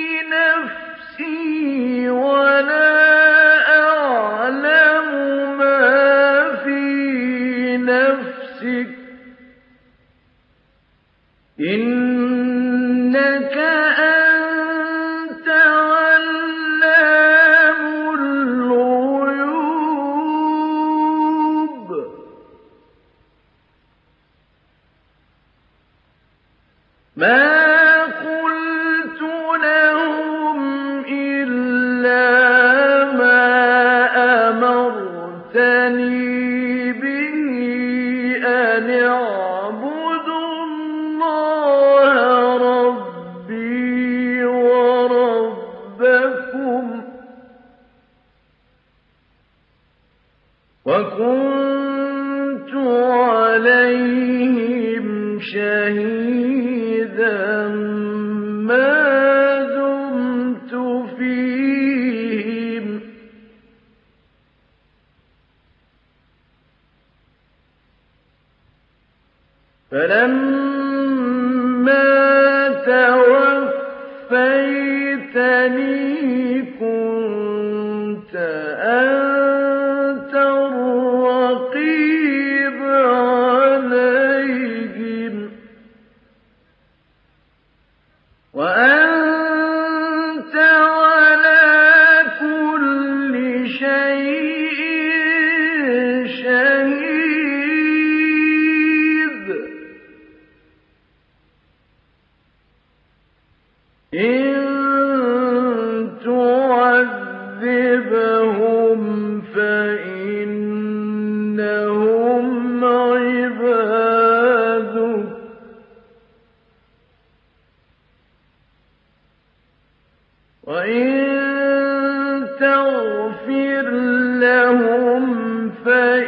نَفْسِي وَلَا أَعْلَمُ مَا فِي نَفْسِكَ ۚ إِنَّكَ أَنتَ عَلَّامُ الْغُيُوبِ. مَا قُلْتُ لَهُمْ إِلَّا مَا أَمَرْتَنِي بِهِ أَنِ اعْبُدُوا اللَّهَ رَبِّي وَرَبَّكُمْ ۚ وَكُنتُ عَلَيْهِمْ شَهِيدًا مَا دُمْتُ فِيهِمْ ۖ فَلَمَّا تَوَفَّيْتَنِي كُنتَ أَنتَ الرَّقِيبَ عَلَيْهِمْ ۚ وَأَنتَ عَلَىٰ كُلِّ شَيْءٍ شَهِيدٌ. إِن تُعَذِّبْهُمْ فَإِنَّهُمْ عِبَادُكَ ۖ وَإِن تَغْفِرْ لَهُمْ فَإِنَّكَ